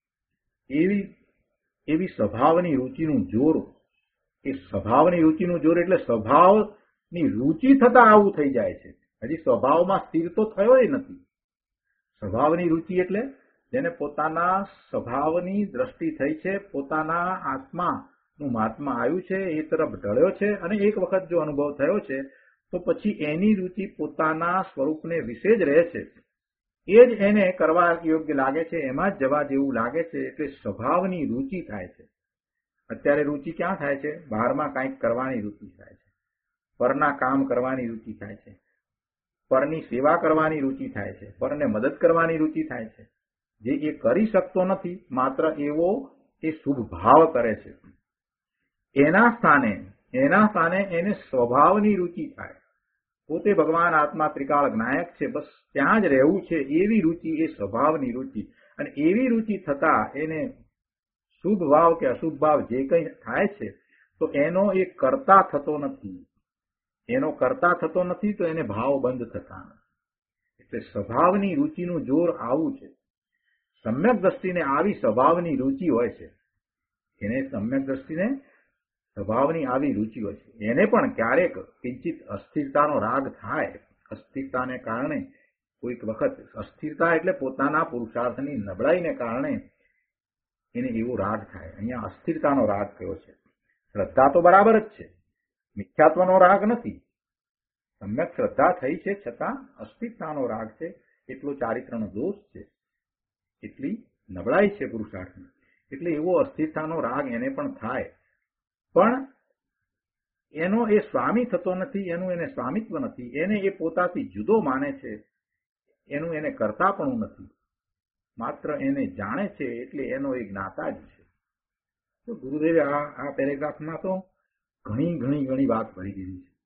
B: એવી સ્વભાવની રુચિનું જોર. એ સ્વભાવની રુચિનું જોર એટલે સ્વભાવની રુચિ થતા આવું થઈ જાય છે. હજી સ્વભાવમાં સ્થિર તો થયો નથી. સ્વભાવની રુચિ એટલે જેને પોતાના સ્વભાવની દ્રષ્ટિ થઈ છે, પોતાના આત્માનું મહાત્મા આવ્યું છે, એ તરફ ઢળ્યો છે, અને એક વખત જો અનુભવ થયો છે તો પછી એની રુચિ પોતાના સ્વરૂપને વિશે જ રહે છે. એ જ એને કરવા યોગ્ય લાગે છે, એમાં જ જવા જેવું લાગે છે. એટલે સ્વભાવની રુચિ થાય છે. અત્યારે રુચિ ક્યાં થાય છે? બહારમાં કંઈક કરવાની રુચિ થાય છે, પરના કામ કરવાની રુચિ થાય છે, પરની સેવા કરવાની રુચિ થાય છે, પરને મદદ કરવાની રુચિ થાય છે. જે એ કરી શકતો નથી, માત્ર એવો એ શુભ ભાવ કરે છે. એના સ્થાને એને સ્વભાવની રુચિ થાય. પોતે ભગવાન આત્મા ત્રિકાળ જ્ઞાયક છે, બસ ત્યાં જ રહેવું છે, એવી રુચિ એ સ્વભાવની રુચિ. અને એવી રુચિ થતા એને શુભ ભાવ કે અશુભ ભાવ જે કંઈ થાય છે તો એનો એ કર્તા થતો નથી. એનો કર્તા થતો નથી તો એને ભાવ બંધ થતા નથી. એટલે સ્વભાવની રુચિનું જોર આવું છે. સમ્યક દ્રષ્ટિને આવી સ્વભાવની રુચિ હોય છે. એને સમ્યક દ્રષ્ટિને સ્વભાવની આવી રુચિ હોય છે. એને પણ ક્યારેક કિંચિત અસ્થિરતાનો રાગ થાય. અસ્થિરતાને કારણે કોઈક વખત, અસ્થિરતા એટલે પોતાના પુરુષાર્થની નબળાઈને કારણે એને એવો રાગ થાય. અહીંયા અસ્થિરતાનો રાગ કયો છે? શ્રદ્ધા તો બરાબર જ છે, મિથ્યાત્વનો રાગ નથી. સમ્યક શ્રદ્ધા થઈ છે છતાં અસ્થિરતાનો રાગ છે. એટલો ચારિત્રનો દોષ છે, એટલી નબળાઈ છે પુરુષાર્થની. એટલે એવો અસ્થિરતાનો રાગ એને પણ થાય. પણ એનો એ સ્વામી થતો નથી, એનું એને સ્વામિત્વ નથી. એને એ પોતાથી જુદો માને છે, એનું એને કર્તાપણું નથી. માત્ર એને જાણે છે, એટલે એનો એ જ્ઞાતા જ છે. તો ગુરુદેવે આ પેરેગ્રાફમાં તો ઘણી વાત ભરી દીધી છે.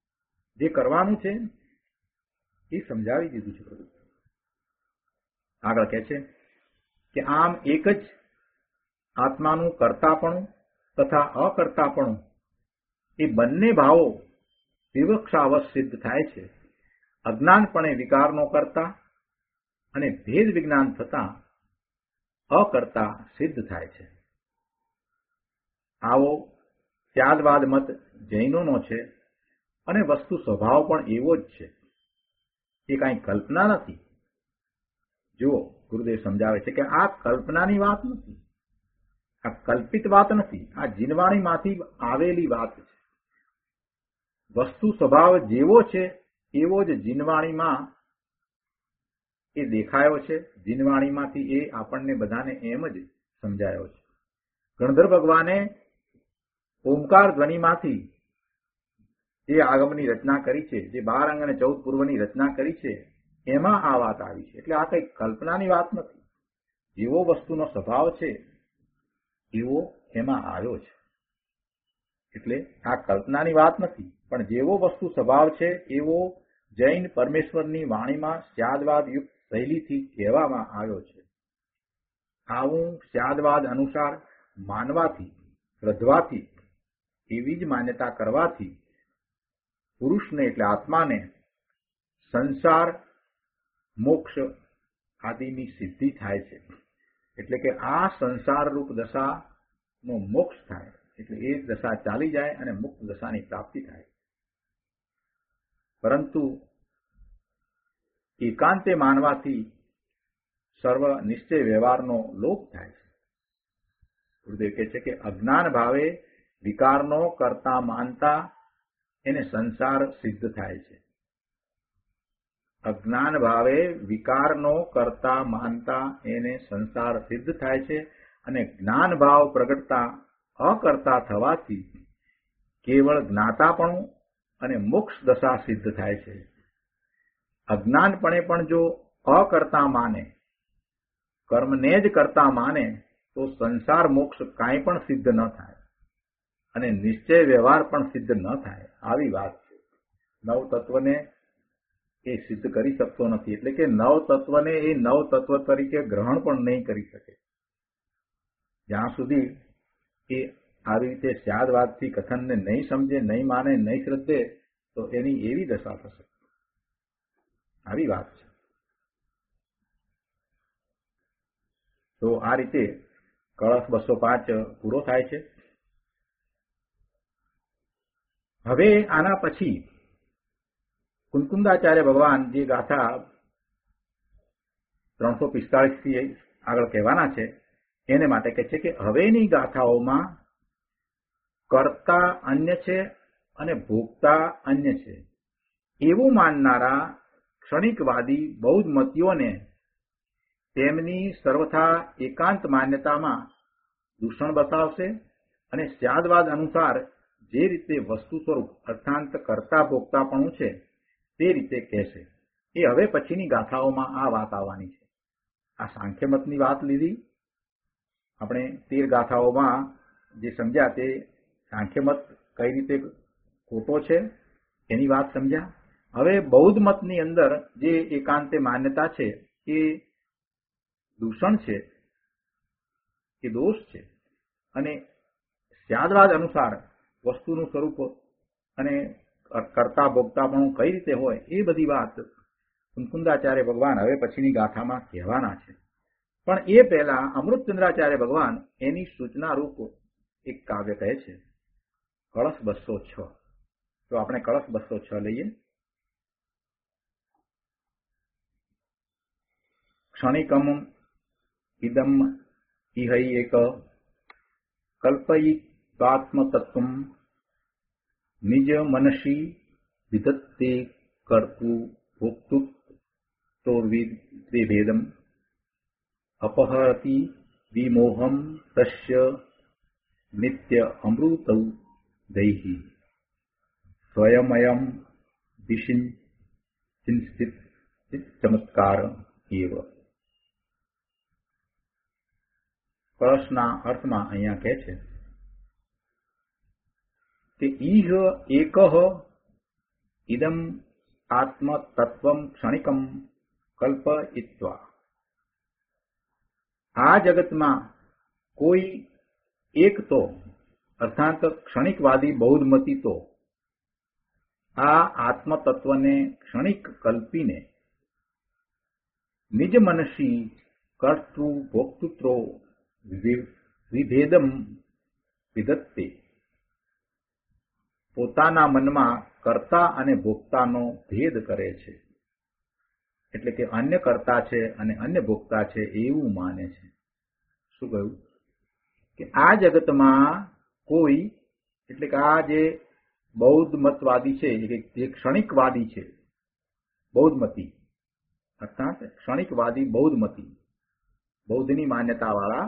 B: જે કરવાનું છે એ સમજાવી દીધું છે પ્રભુ. આગળ કહે છે કે આમ એક જ આત્માનું કર્તાપણું તથા અકર્તાપણું એ બંને ભાવો વિવક્ષાવશ સિદ્ધ થાય છે. અજ્ઞાનપણે વિકારનો કરતા અને ભેદ વિજ્ઞાન થતા અકર્તા સિદ્ધ થાય છે. આવો ત્યાદવાદ મત જૈનોનો છે અને વસ્તુ સ્વભાવ પણ એવો જ છે. એ કાંઈ કલ્પના નથી. જુઓ, ગુરુદેવ સમજાવે છે કે આ કલ્પનાની વાત નથી, આ કલ્પિત વાત નથી, આ જીનવાણીમાંથી આવેલી વાત છે. વસ્તુ સ્વભાવ જેવો છે એવો જ જીનવાણીમાં એ દેખાયો છે. જીનવાણીમાંથી એ આપણને બધાને એમ જ સમજાયો છે. ગણધર ભગવાને ઓમકાર ધ્વનિમાંથી જે આગમની રચના કરી છે, જે 12 અંગ અને 14 પૂર્વની રચના કરી છે, એમાં આ વાત આવી છે. એટલે આ કઈ કલ્પનાની વાત નથી. જેવો વસ્તુનો સ્વભાવ છે એવો એમાં આવ્યો છે. એટલે આ કલ્પનાની વાત નથી, પણ જેવો વસ્તુ સ્વભાવ છે એવો જૈન પરમેશ્વરની વાણીમાં સ્યાદવાદ યુક્ત શૈલીથી કહેવામાં આવ્યો છે. આવું સ્યાદવાદ અનુસાર માનવાથી, શ્રદ્ધવાથી, એવી જ માન્યતા કરવાથી પુરુષને એટલે આત્માને સંસાર મોક્ષ આદિની સિદ્ધિ થાય છે. એટલે કે આ સંસાર રૂપ દશાનો મોક્ષ થાય, એટલે એ દશા ચાલી જાય અને મુક્ત દશાની પ્રાપ્તિ થાય. પરંતુ એકાંતે માનવાથી સર્વ નિશ્ચય વ્યવહારનો લોપ થાય છે. ગુરુદેવ કહે છે કે અજ્ઞાન ભાવે વિકારનો કરતા માનતા એને સંસાર સિદ્ધ થાય છે. અજ્ઞાન ભાવે વિકારનો કરતા માનતા એને સંસાર સિદ્ધ થાય છે. અને જ્ઞાન ભાવ પ્રગટતા અકર્તા થવાથી કેવળ જ્ઞાતાપણું અને મોક્ષ દશા સિદ્ધ થાય છે. અજ્ઞાનપણે પણ જો અકર્તા માને, કર્મને જ કરતા માને, તો સંસાર મોક્ષ કાંઈ પણ સિદ્ધ ન થાય અને નિશ્ચય વ્યવહાર પણ સિદ્ધ ન થાય. આવી વાત છે. નવ તત્વને એ સિદ્ધ કરી શકતો નથી. એટલે કે નવ તત્વને એ નવ તત્વ તરીકે ગ્રહણ પણ નહીં કરી શકે. જ્યાં સુધી એ આવી રીતે સ્યાદવાદથી કથનને નહીં સમજે, નહીં માને, નહીં શ્રદ્ધે, તો એની એવી દશા થશે. આવી વાત છે. તો આ રીતે કળશ 205 પૂરો થાય છે. હવે આના પછી કુંકુંદાચાર્ય ભગવાન જે ગાથા 345 થી આગળ કહેવાના છે એને માટે કહે છે કે હવેની ગાથાઓમાં કર્તા અન્ય છે અને ભોગતા અન્ય છે એવું માનનારા ક્ષણિકવાદી બૌદ્ધ મતીઓને તેમની સર્વથા એકાંત માન્યતામાં દૂષણ બતાવશે અને સ્યાદવાદ અનુસાર જે રીતે વસ્તુ સ્વરૂપ અર્થાંત કરતા ભોગતાપણું છે તે રીતે કહેશે. એ હવે પછીની ગાથાઓમાં આ વાત આવવાની છે. આ સાંખ્યમતની વાત લીધી આપણે. 13 ગાથાઓમાં જે સમજ્યા તે સાંખ્યમત કઈ રીતે ખોટો છે એની વાત સમજ્યા. હવે બૌદ્ધ મતની અંદર જે એકાંતે માન્યતા છે એ દૂષણ છે, એ દોષ છે. અને સ્યાદવાદ અનુસાર વસ્તુનું સ્વરૂપ અને કરતા ભોગતાપણું કઈ રીતે હોય એ બધી વાત કુંકુંદાચાર્ય ભગવાન હવે પછીની ગાથામાં કહેવાના છે. પણ એ પહેલા અમૃતચંદ્રાચાર્ય ભગવાન એની સૂચના રૂપ એક કાવ્ય કહે છે, કળશ 206. તો આપણે કળશ 206 લઈએ. ક્ષણિકમ ઇદમ ઇહૈ એક કલ્પયિત્વાત્મતત્વમ નિજ મનસી વિધત્તે કર્તુ ભોક્તુ તોર્વિદ્વેભેદમ અપહરતિ વિમોહમ તસ્ય નિત્ય અમૃતૌ દૈહિ સ્વયમયમ વિશિંચિત ચમત્કાર એવ. કળશના અર્થમાં અહીંયા કહે છે કે ઈહ એકઃ ઇદમ આત્મ તત્વમ ક્ષણિકમ કલ્પયિત્વા. આ જગતમાં કોઈ એક તો અર્થાત ક્ષણિકવાદી બૌદ્ધમતી તો આ આત્મતત્વને ક્ષણિક કલ્પીને નિજ મનસી કર્તૃ ભોક્તૃ વિભેદમ વિદત્તે. પોતાના મનમાં કર્તા અને ભોક્તાનો ભેદ કરે છે, એટલે કે અન્ય કર્તા છે અને અન્ય ભોક્તા છે એવું માને છે. શું કહ્યું કે આ જગતમાં કોઈ, એટલે કે આ જે બૌદ્ધ મતવાદી છે, જે ક્ષણિકવાદી છે, બૌદ્ધમતી અર્થાત ક્ષણિકવાદી બૌદ્ધમતી, બૌદ્ધની માન્યતા વાળા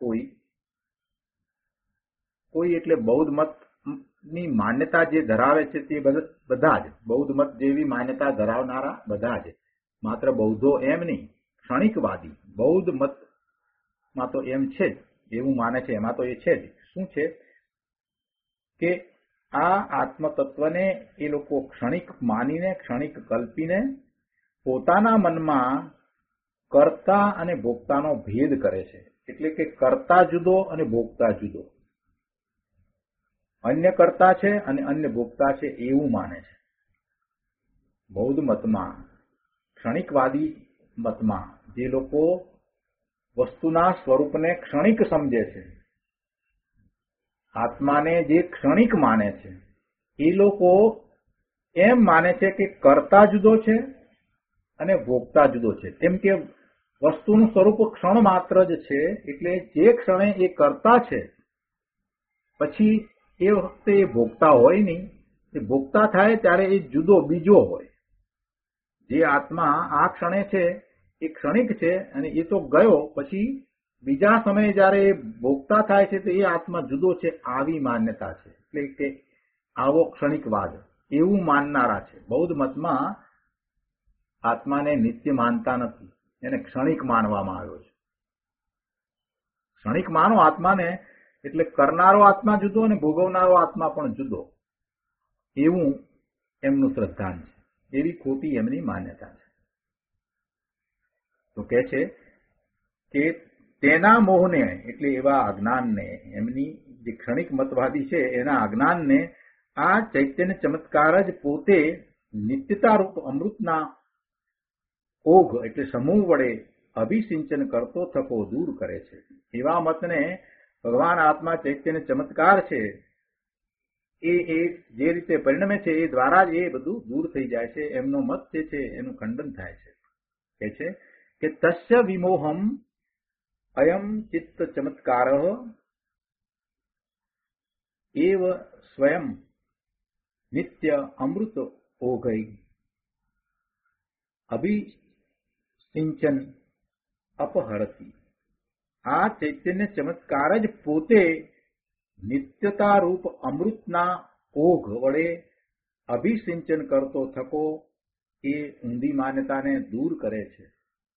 B: કોઈ એટલે બૌદ્ધ મતની માન્યતા જે ધરાવે છે તે બધા જ, બૌદ્ધ મત જેવી માન્યતા ધરાવનારા બધા જ, માત્ર બૌદ્ધો એમ નહીં, ક્ષણિકવાદી બૌદ્ધ મતમાં તો એમ છે જ, એવું માને છે, એમાં તો એ છે જ. શું છે કે આ આત્મતત્વને એ લોકો ક્ષણિક માનીને, ક્ષણિક કલ્પીને પોતાના મનમાં કર્તા અને ભોગતાનો ભેદ કરે છે, એટલે કે કર્તા જુદો અને ભોગતા જુદો, અન્ય કર્તા છે અને અન્ય ભોગતા છે એવું માને છે. બૌદ્ધ મતમાં, ક્ષણિકવાદી મતમાં જે લોકો વસ્તુના સ્વરૂપને ક્ષણિક સમજે છે, આત્માને જે ક્ષણિક માને છે, એ લોકો એમ માને છે કે કર્તા જુદો છે અને ભોગતા જુદો છે. કેમ કે વસ્તુનું સ્વરૂપ ક્ષણ માત્ર જ છે, એટલે જે ક્ષણે એ કર્તા છે પછી એ વખતે એ ભોગતા હોય નહીં. એ ભોગતા થાય ત્યારે એ જુદો બીજો હોય. જે આત્મા આ ક્ષણે છે એ ક્ષણિક છે અને એ તો ગયો, પછી બીજા સમયે જયારે એ ભોગતા થાય છે તો એ આત્મા જુદો છે, આવી માન્યતા છે. એટલે કે આવો ક્ષણિકવાદ એવું માનનારા છે. બૌદ્ધ મતમાં આત્માને નિત્ય માનતા નથી, એને ક્ષણિક માનવામાં આવ્યો છે. ક્ષણિક માનો આત્માને, એટલે કરનારો આત્મા જુદો અને ભોગવનારો આત્મા પણ જુદો, એવું એમનું શ્રદ્ધાન છે. એવી ખોટી એમની માન્યતા છે. તો કહે છે કે તેના મોહને, એટલે એવા અજ્ઞાનને, એમની જે ક્ષણિક મતવાદી છે એના અજ્ઞાનને આ ચૈતન્ય ચમત્કાર જ પોતે નિત્યતા રૂપ અમૃતના ઓઘ એટલે સમૂહ વડે અભિસિંચન કરતો થકો દૂર કરે છે. એવા મતને ભગવાન આત્મા ચૈતન્ય ચમત્કાર છે એ જે રીતે પરિણમે છે એ દ્વારા જ એ બધું દૂર થઈ જાય છે. એમનો મત જે છે એનું ખંડન થાય છે. કહે છે કે તસ્ય વિમોહમ અયમ ચિત્ત ચમત્કાર એવ સ્વયં નિત્ય અમૃત ઓઘૈ અભિસિંચન અપહરતી. આ ચૈતન્ય ચમત્કાર જ પોતે નિત્યતા રૂપ અમૃતના ઓઘ વડે અભિસિંચન કરતો થકો એ ઊંધી માન્યતાને દૂર કરે છે.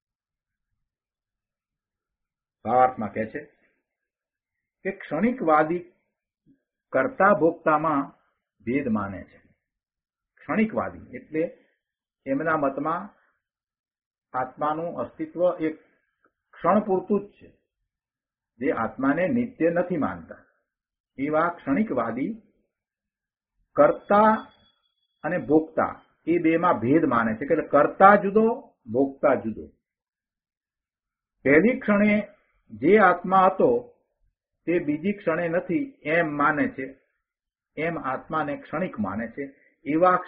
B: ભાવાર્થમાં કહે છે કે ક્ષણિકવાદી કર્તા ભોગતામાં ભેદ માને છે. ક્ષણિકવાદી એટલે એમના મતમાં આત્માનું અસ્તિત્વ એક ક્ષણ પૂરતું જ છે, જે આત્માને નિત્ય નથી માનતા. એવા ક્ષણિકવાદી કર્તા અને ભોગતા એ બેમાં ભેદ માને છે, કે કર્તા જુદો, ભોગતા જુદો. પહેલી ક્ષણે જે આત્મા હતો તે બીજી ક્ષણે નથી એમ માને છે, એમ આત્માને ક્ષણિક માને છે. એવા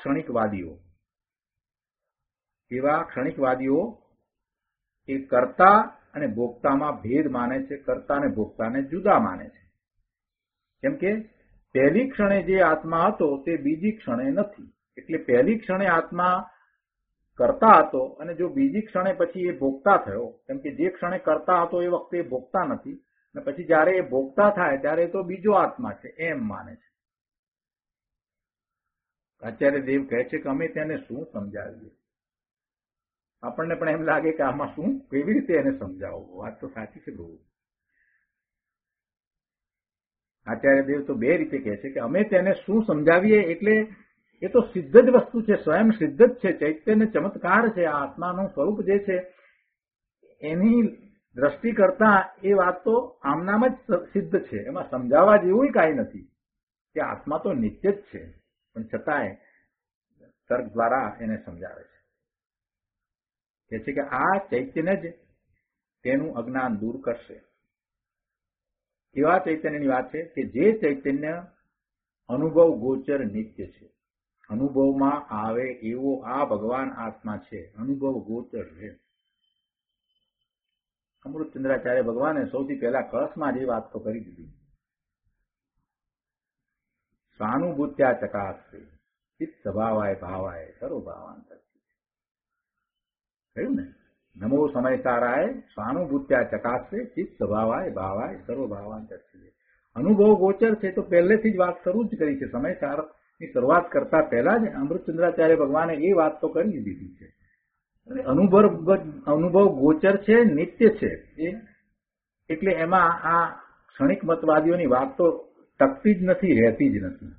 B: ક્ષણિકવાદીઓ એ કર્તા અને ભોગતામાં ભેદ માને છે, કર્તા અને ભોગતાને જુદા માને છે. કેમ કે પહેલી ક્ષણે જે આત્મા હતો તે બીજી ક્ષણે નથી. એટલે પહેલી ક્ષણે આત્મા કરતા હતો અને જો બીજી ક્ષણે પછી એ ભોગતા થયો, કેમ કે જે ક્ષણે કરતા હતો એ વખતે એ ભોગતા નથી, અને પછી જયારે એ ભોગતા થાય ત્યારે તો બીજો આત્મા છે એમ માને છે. આચાર્ય દેવ કહે છે કે અમે તેને શું સમજાવીએ? આપણને પણ એમ લાગે કે આમાં શું, કેવી રીતે એને સમજાવવું? વાત તો સાચી છે બહુ. આચાર્ય દેવ તો બે રીતે કહે છે કે અમે તેને શું સમજાવીએ, એટલે એ તો સિદ્ધ જ વસ્તુ છે, સ્વયં સિદ્ધ જ છે, ચૈતન્ય ચમત્કાર છે. આ આત્માનું સ્વરૂપ જે છે એની દ્રષ્ટિ કરતા એ વાત તો આમનામ જ સિદ્ધ છે. એમાં સમજાવવા જેવું કાંઈ નથી કે આત્મા તો નિત્ય જ છે, પણ છતાંય તર્ક દ્વારા એને સમજાવે છે કે આ ચૈતન્ય જ તેનું અજ્ઞાન દૂર કરશે. એવા ચૈતન્યની વાત છે કે જે ચૈતન્ય અનુભવ ગોચર નિત્ય છે. અનુભવમાં આવે એવો આ ભગવાન આત્મા છે, અનુભવ ગોચર છે. અમૃતચંદ્રાચાર્ય ભગવાને સૌથી પહેલા કળશમાં જે વાત તો કરી દીધી, સ્વાનુભૂત્યા ચકાસે ચિત્ત સ્વભાવાય ભાવાય સર્વભાવાંતર કહ્યું ને. નમો સમય સારાય સ્વાનુભૂત્યા ચકાસે ચિત્ત સ્વભાવાય ભાવાય સર્વભાવાંતર. અનુભવ ગોચર છે તો પહેલેથી જ વાત શરૂ જ કરી છે. સમય સારની શરૂઆત કરતા પહેલા જ અમૃતચંદ્રાચાર્ય ભગવાને એ વાત તો કરી દીધી છે. અનુભવ ગોચર છે, નિત્ય છે. એટલે એમાં આ ક્ષણિક મતવાદીઓની વાત તો ટકતી જ નથી, રહેતી જ નથી.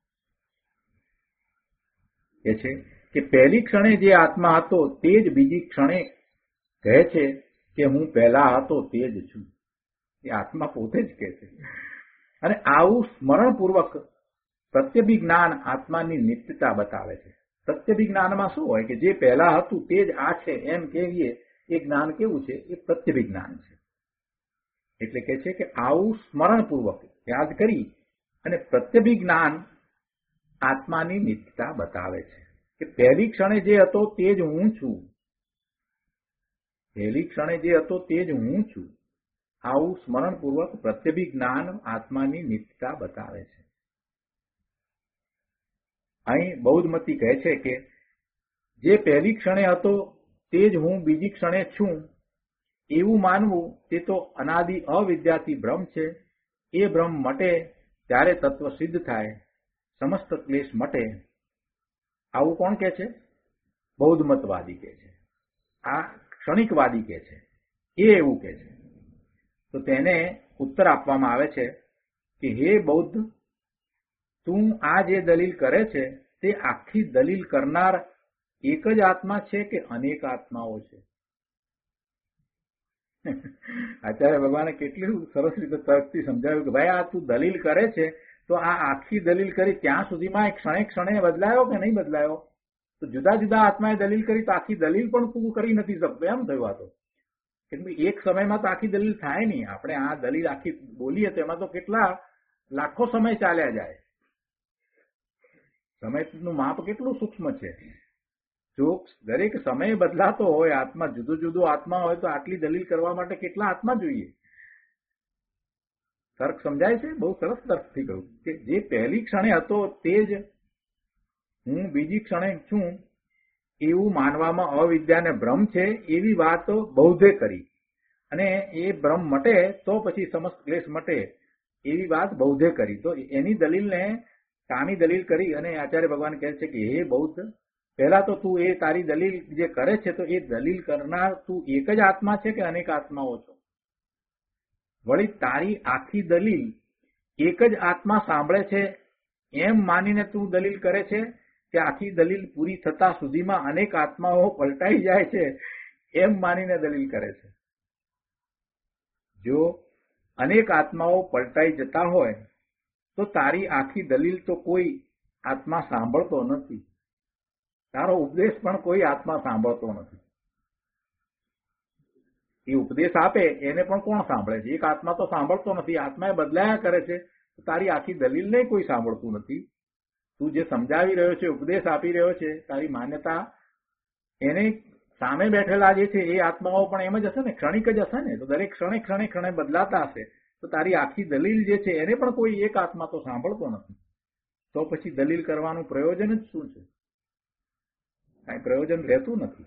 B: એ છે કે પહેલી ક્ષણે જે આત્મા હતો તે જ બીજી ક્ષણે કહે છે કે હું પહેલા હતો તે જ છું. એ આત્મા પોતે જ કહે છે. અને આવું સ્મરણપૂર્વક પ્રત્યભિજ્ઞાન આત્માની નિત્યતા બતાવે છે. પ્રત્યભિજ્ઞાનમાં શું હોય કે જે પહેલા હતું તે જ આ છે એમ કહીએ, એ જ્ઞાન કેવું છે? એ પ્રત્યભિજ્ઞાન છે. એટલે કે છે કે આવું સ્મરણપૂર્વક યાદ કરી અને પ્રત્યભિજ્ઞાન આત્માની નિત્યતા બતાવે છે કે પહેલી ક્ષણે જે હતો તે જ હું છું. પહેલી ક્ષણે જે હતો તે જ હું છું. આવું સ્મરણપૂર્વક પ્રત્યભિજ્ઞાન આત્માની નિત્યતા બતાવે છે. અહીં બૌદ્ધમતી કહે છે કે જે પહેલી ક્ષણે હતો તે જ હું બીજી ક્ષણે છું એવું માનવું તે તો અનાદિ અવિદ્યાથી ભ્રમ છે. એ ભ્રમ મટે ત્યારે તત્વ સિદ્ધ થાય, સમસ્ત ક્લેશ મટે. આવું કોણ કહે છે? બૌદ્ધમતવાદી કહે છે. આ ક્ષણિકવાદી કહે છે. એ એવું કહે છે. તો તેને ઉત્તર આપવામાં આવે છે કે હે બૌદ્ધ, તું આ જે દલીલ કરે છે તે આખી દલીલ કરનાર એક જ આત્મા છે કે અનેક આત્માઓ છે? આચાર્ય ભગવાને કેટલું સરસ રીતે તર્કથી સમજાવ્યું કે ભાઈ આ તું દલીલ કરે છે તો આ આખી દલીલ કરી ત્યાં સુધીમાં એક ક્ષણે ક્ષણે બદલાયો કે નહીં બદલાયો? તો જુદા જુદા આત્માએ દલીલ કરી તો આખી દલીલ પણ તું કરી નથી શકતો એમ થયું. આ તો કે એક સમયમાં તો આખી દલીલ થાય નહીં. આપણે આ દલીલ આખી બોલીએ તો એમાં તો કેટલા લાખો સમય ચાલ્યા જાય. સમયનું માપ કેટલું સૂક્ષ્મ છે. જો દરેક સમય બદલાતો હોય, આત્મા જુદો જુદો આત્મા હોય તો આટલી દલીલ કરવા માટે કેટલા આત્મા જોઈએ? તર્ક સમજાય છે? બહુ સરસ તર્કથી કહ્યું કે જે પહેલી ક્ષણે હતો તે જ હું બીજી ક્ષણે છું એવું માનવામાં અવિદ્યાને ભ્રમ છે. એવી વાત બૌદ્ધે કરી અને એ ભ્રમ મટે તો પછી સમસ્ત ક્લેશ મટે એવી વાત બૌદ્ધે કરી. તો એની દલીલને કાની દલીલ કરી અને આચાર્ય ભગવાન કહે છે કે હે બૌદ્ધ, પહેલા તો તું એ તારી દલીલ જે કરે છે તો એ દલીલ કરનાર તું એક જ આત્મા છે કે અનેક આત્માઓ છો? વળી તારી આખી દલીલ એક જ આત્મા સાંભળે છે એમ માનીને તું દલીલ કરે છે કે આખી દલીલ પૂરી થતા સુધીમાં અનેક આત્માઓ પલટાઈ જાય છે એમ માનીને દલીલ કરે છે? જો અનેક આત્માઓ પલટાઈ જતા હોય તો તારી આખી દલીલ તો કોઈ આત્મા સાંભળતો નથી. તારો ઉપદેશ પણ કોઈ આત્મા સાંભળતો નથી. એ ઉપદેશ આપે એને પણ કોણ સાંભળે છે? એક આત્મા તો સાંભળતો નથી. આત્મા એ બદલાયા કરે છે. તારી આખી દલીલને કોઈ સાંભળતું નથી. તું જે સમજાવી રહ્યો છે, ઉપદેશ આપી રહ્યો છે, તારી માન્યતા એને સામે બેઠેલા જે છે એ આત્માઓ પણ એમ જ હશે ને, ક્ષણિક જ હશે ને. તો દરેક ક્ષણે ક્ષણે ક્ષણે બદલાતા હશે તો તારી આખી દલીલ જે છે એને પણ કોઈ એક આત્મા તો સાંભળતો નથી. તો પછી દલીલ કરવાનું પ્રયોજન જ શું છે? કાંઈ પ્રયોજન રહેતું નથી.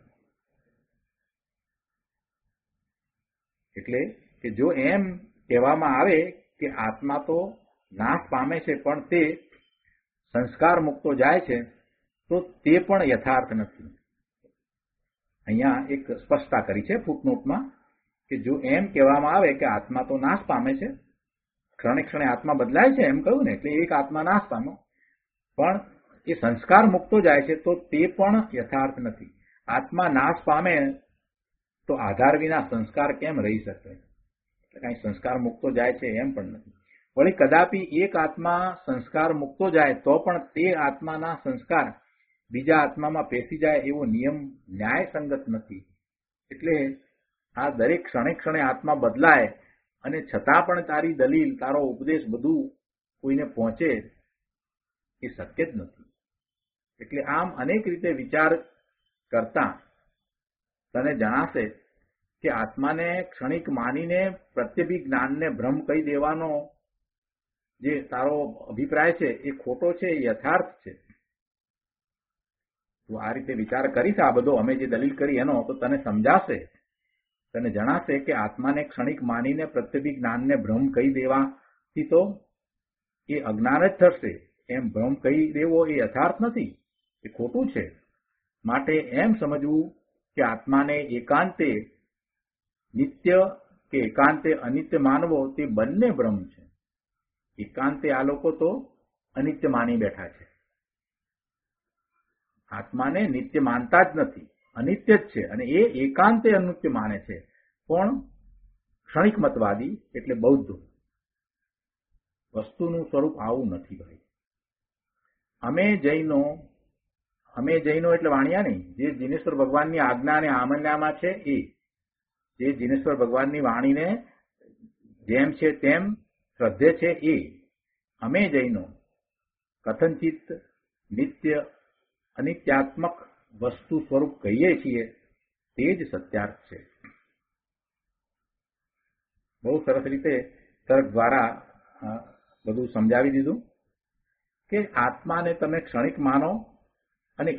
B: એટલે કે જો એમ કહેવામાં આવે કે આત્મા તો નાશ પામે છે પણ તે સંસ્કાર મુક્તો જાય છે તો તે પણ યથાર્થ નથી. અહીંયા એક સ્પષ્ટતા કરી છે ફૂટનોટમાં કે જો એમ કહેવામાં આવે કે આત્મા તો નાશ પામે છે, ક્ષણે ક્ષણે આત્મા બદલાય છે એમ કહ્યું ને, એટલે એક આત્મા નાશ પામ્યો, પણ એ સંસ્કાર મુક્તો જાય છે તો તે પણ યથાર્થ નથી. આત્મા નાશ પામે તો આધાર વિના સંસ્કાર કેમ રહી શકે? કઈ સંસ્કાર મુક્તો જાય છે એમ પણ નથી. વળી કદાપી એક આત્મા સંસ્કાર મુક્તો જાય તો પણ તે આત્માના સંસ્કાર બીજા આત્મામાં પેસી જાય એવો નિયમ ન્યાયસંગત નથી. એટલે આ દરેક ક્ષણે ક્ષણે આત્મા બદલાય અને છતાં પણ તારી દલીલ, તારો ઉપદેશ બધું કોઈને પહોંચે એ શક્ય જ નથી. એટલે આમ અનેક રીતે વિચાર કરતા તને જણાશે કે આત્માને ક્ષણિક માનીને પ્રત્યભિ જ્ઞાનને ભ્રમ કહી દેવાનો જે તારો અભિપ્રાય છે એ ખોટો છે, એ યથાર્થ છે. તું આ રીતે વિચાર કરીશ આ બધો અમે જે દલીલ કરી એનો, તો તને સમજાશે, તને જણાશે કે આત્માને ક્ષણિક માનીને પ્રત્યભિ જ્ઞાનને ભ્રમ કહી દેવાથી તો એ અજ્ઞાન જ થશે. એમ ભ્રમ કહી દેવો એ યથાર્થ નથી, એ ખોટું છે. માટે એમ સમજવું કે આત્માને એકાંતે નિત્ય કે એકાંતે અનિત્ય માનવો તે બંને ભ્રમ છે. એકાંતે આ લોકો તો અનિત્ય માની બેઠા છે. આત્માને નિત્ય માનતા જ નથી, અનિત્ય જ છે. અને એ એકાંતે અનિત્ય માને છે. પણ ક્ષણિક મતવાદી એટલે બૌદ્ધ વસ્તુનું સ્વરૂપ આવું નથી ભાઈ. અમે જૈનો એટલે વાણિયા નહીં, જે જીનેશ્વર ભગવાનની આજ્ઞા અને આમન્યામાં છે એ, જે જીનેશ્વર ભગવાનની વાણીને જેમ છે તેમ શ્રદ્ધે છે એ અમે જૈનો કથનચિત નિત્ય અનિત્યાત્મક વસ્તુ સ્વરૂપ કહીએ છીએ તે જ સત્યાર્થ છે. બહુ સરસ રીતે તર્ક દ્વારા બધું સમજાવી દીધું કે આત્માને તમે ક્ષણિક માનો અને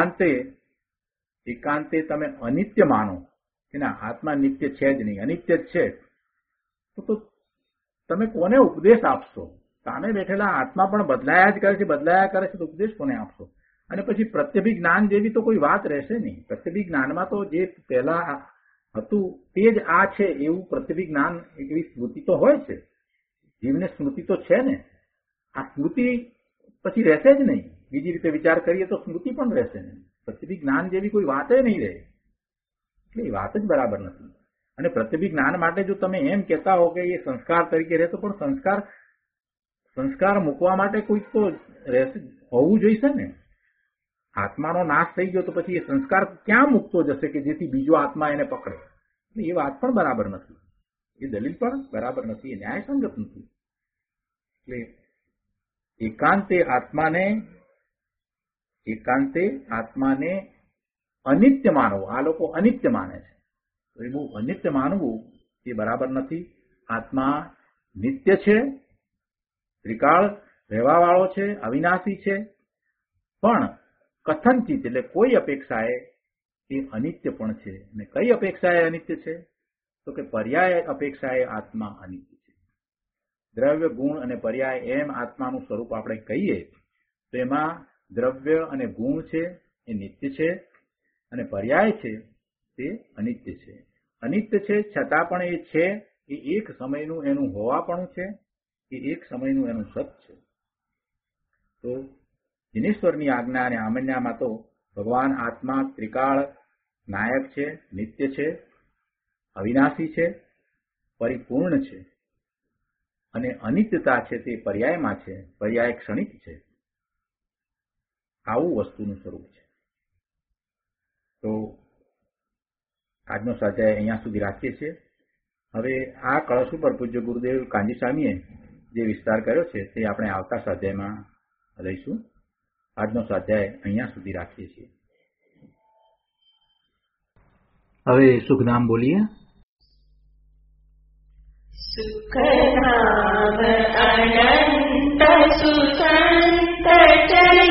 B: એકાંતે તમે અનિત્ય માનો કે ના આત્મા નિત્ય છે જ નહીં, અનિત્ય જ છે, તો તમે કોને ઉપદેશ આપશો? સામે બેઠેલા આત્મા પણ બદલાયા કરે છે તો ઉપદેશ કોને આપશો? અને પછી પ્રત્યભિ જ્ઞાન જેવી તો કોઈ વાત રહેશે નહીં. પ્રત્યભિ જ્ઞાનમાં તો જે પહેલા હતું તે જ આ છે એવું પ્રત્યભિ જ્ઞાન, એવી સ્મૃતિ તો હોય છે. જીવને સ્મૃતિ તો છે ને. આ સ્મૃતિ પછી રહેશે જ નહીં. બીજી રીતે વિચાર કરીએ તો સ્મૃતિ પણ રહેશે નહીં. પ્રત્યભિ જ્ઞાન જેવી કોઈ વાત નહીં રહે. એટલે એ વાત જ બરાબર નથી. અને પ્રત્યભિ જ્ઞાન માટે જો તમે એમ કહેતા હો કે એ સંસ્કાર તરીકે રહેતો, પણ સંસ્કાર મૂકવા માટે કોઈ તો રહેશે, હોવું જોઈશે ને. આત્માનો નાશ થઈ ગયો તો પછી એ સંસ્કાર ક્યાં મૂકતો જશે કે જેથી બીજો આત્મા એને પકડે? એ વાત પણ બરાબર નથી, એ દલીલ પણ બરાબર નથી, એ ન્યાયસંગત નથી. એટલે એકાંતે આત્માને અનિત્ય માનવો, આ લોકો અનિત્ય માને છે. તો એ બહુ અનિત્ય માનવું એ બરાબર નથી. આત્મા નિત્ય છે, ત્રિકાળ રહેવા વાળો છે, અવિનાશી છે. પણ કથનચિત એટલે કોઈ અપેક્ષાએ એ અનિત્ય પણ છે. અને કઈ અપેક્ષાએ અનિત્ય છે? તો કે પર્યાય અપેક્ષાએ આત્મા અનિત્ય છે. દ્રવ્ય, ગુણ અને પર્યાય એમ આત્માનું સ્વરૂપ આપણે કહીએ તો એમાં દ્રવ્ય અને ગુણ છે એ નિત્ય છે, અને પર્યાય છે તે અનિત્ય છે. અનિત્ય છે છતાં પણ એ છે, એ એક સમયનું એનું હોવાપણું છે, એ એક સમયનું એનું સત છે. તો જીનેશ્વરની આજ્ઞા અને આમન્યામાં તો ભગવાન આત્મા ત્રિકાળ નાયક છે, નિત્ય છે, અવિનાશી છે, પરિપૂર્ણ છે. અને અનિત્યતા છે તે પર્યાયમાં છે, પર્યાય ક્ષણિક છે. આવું વસ્તુનું સ્વરૂપ છે. તો આજનો સ્વાધ્યાય અહીંયા સુધી રાખીએ છીએ. હવે આ કળશ ઉપર પૂજ્ય ગુરુદેવ કાંજી સ્વામીએ જે વિસ્તાર કર્યો છે તે આપણે આવતા સ્વાધ્યાયમાં લઈશું. આજનો સ્વાધ્યાય અહીંયા સુધી રાખીએ છીએ. હવે સુખનામ બોલીએ.
C: સુખનામ અનંત સુસંત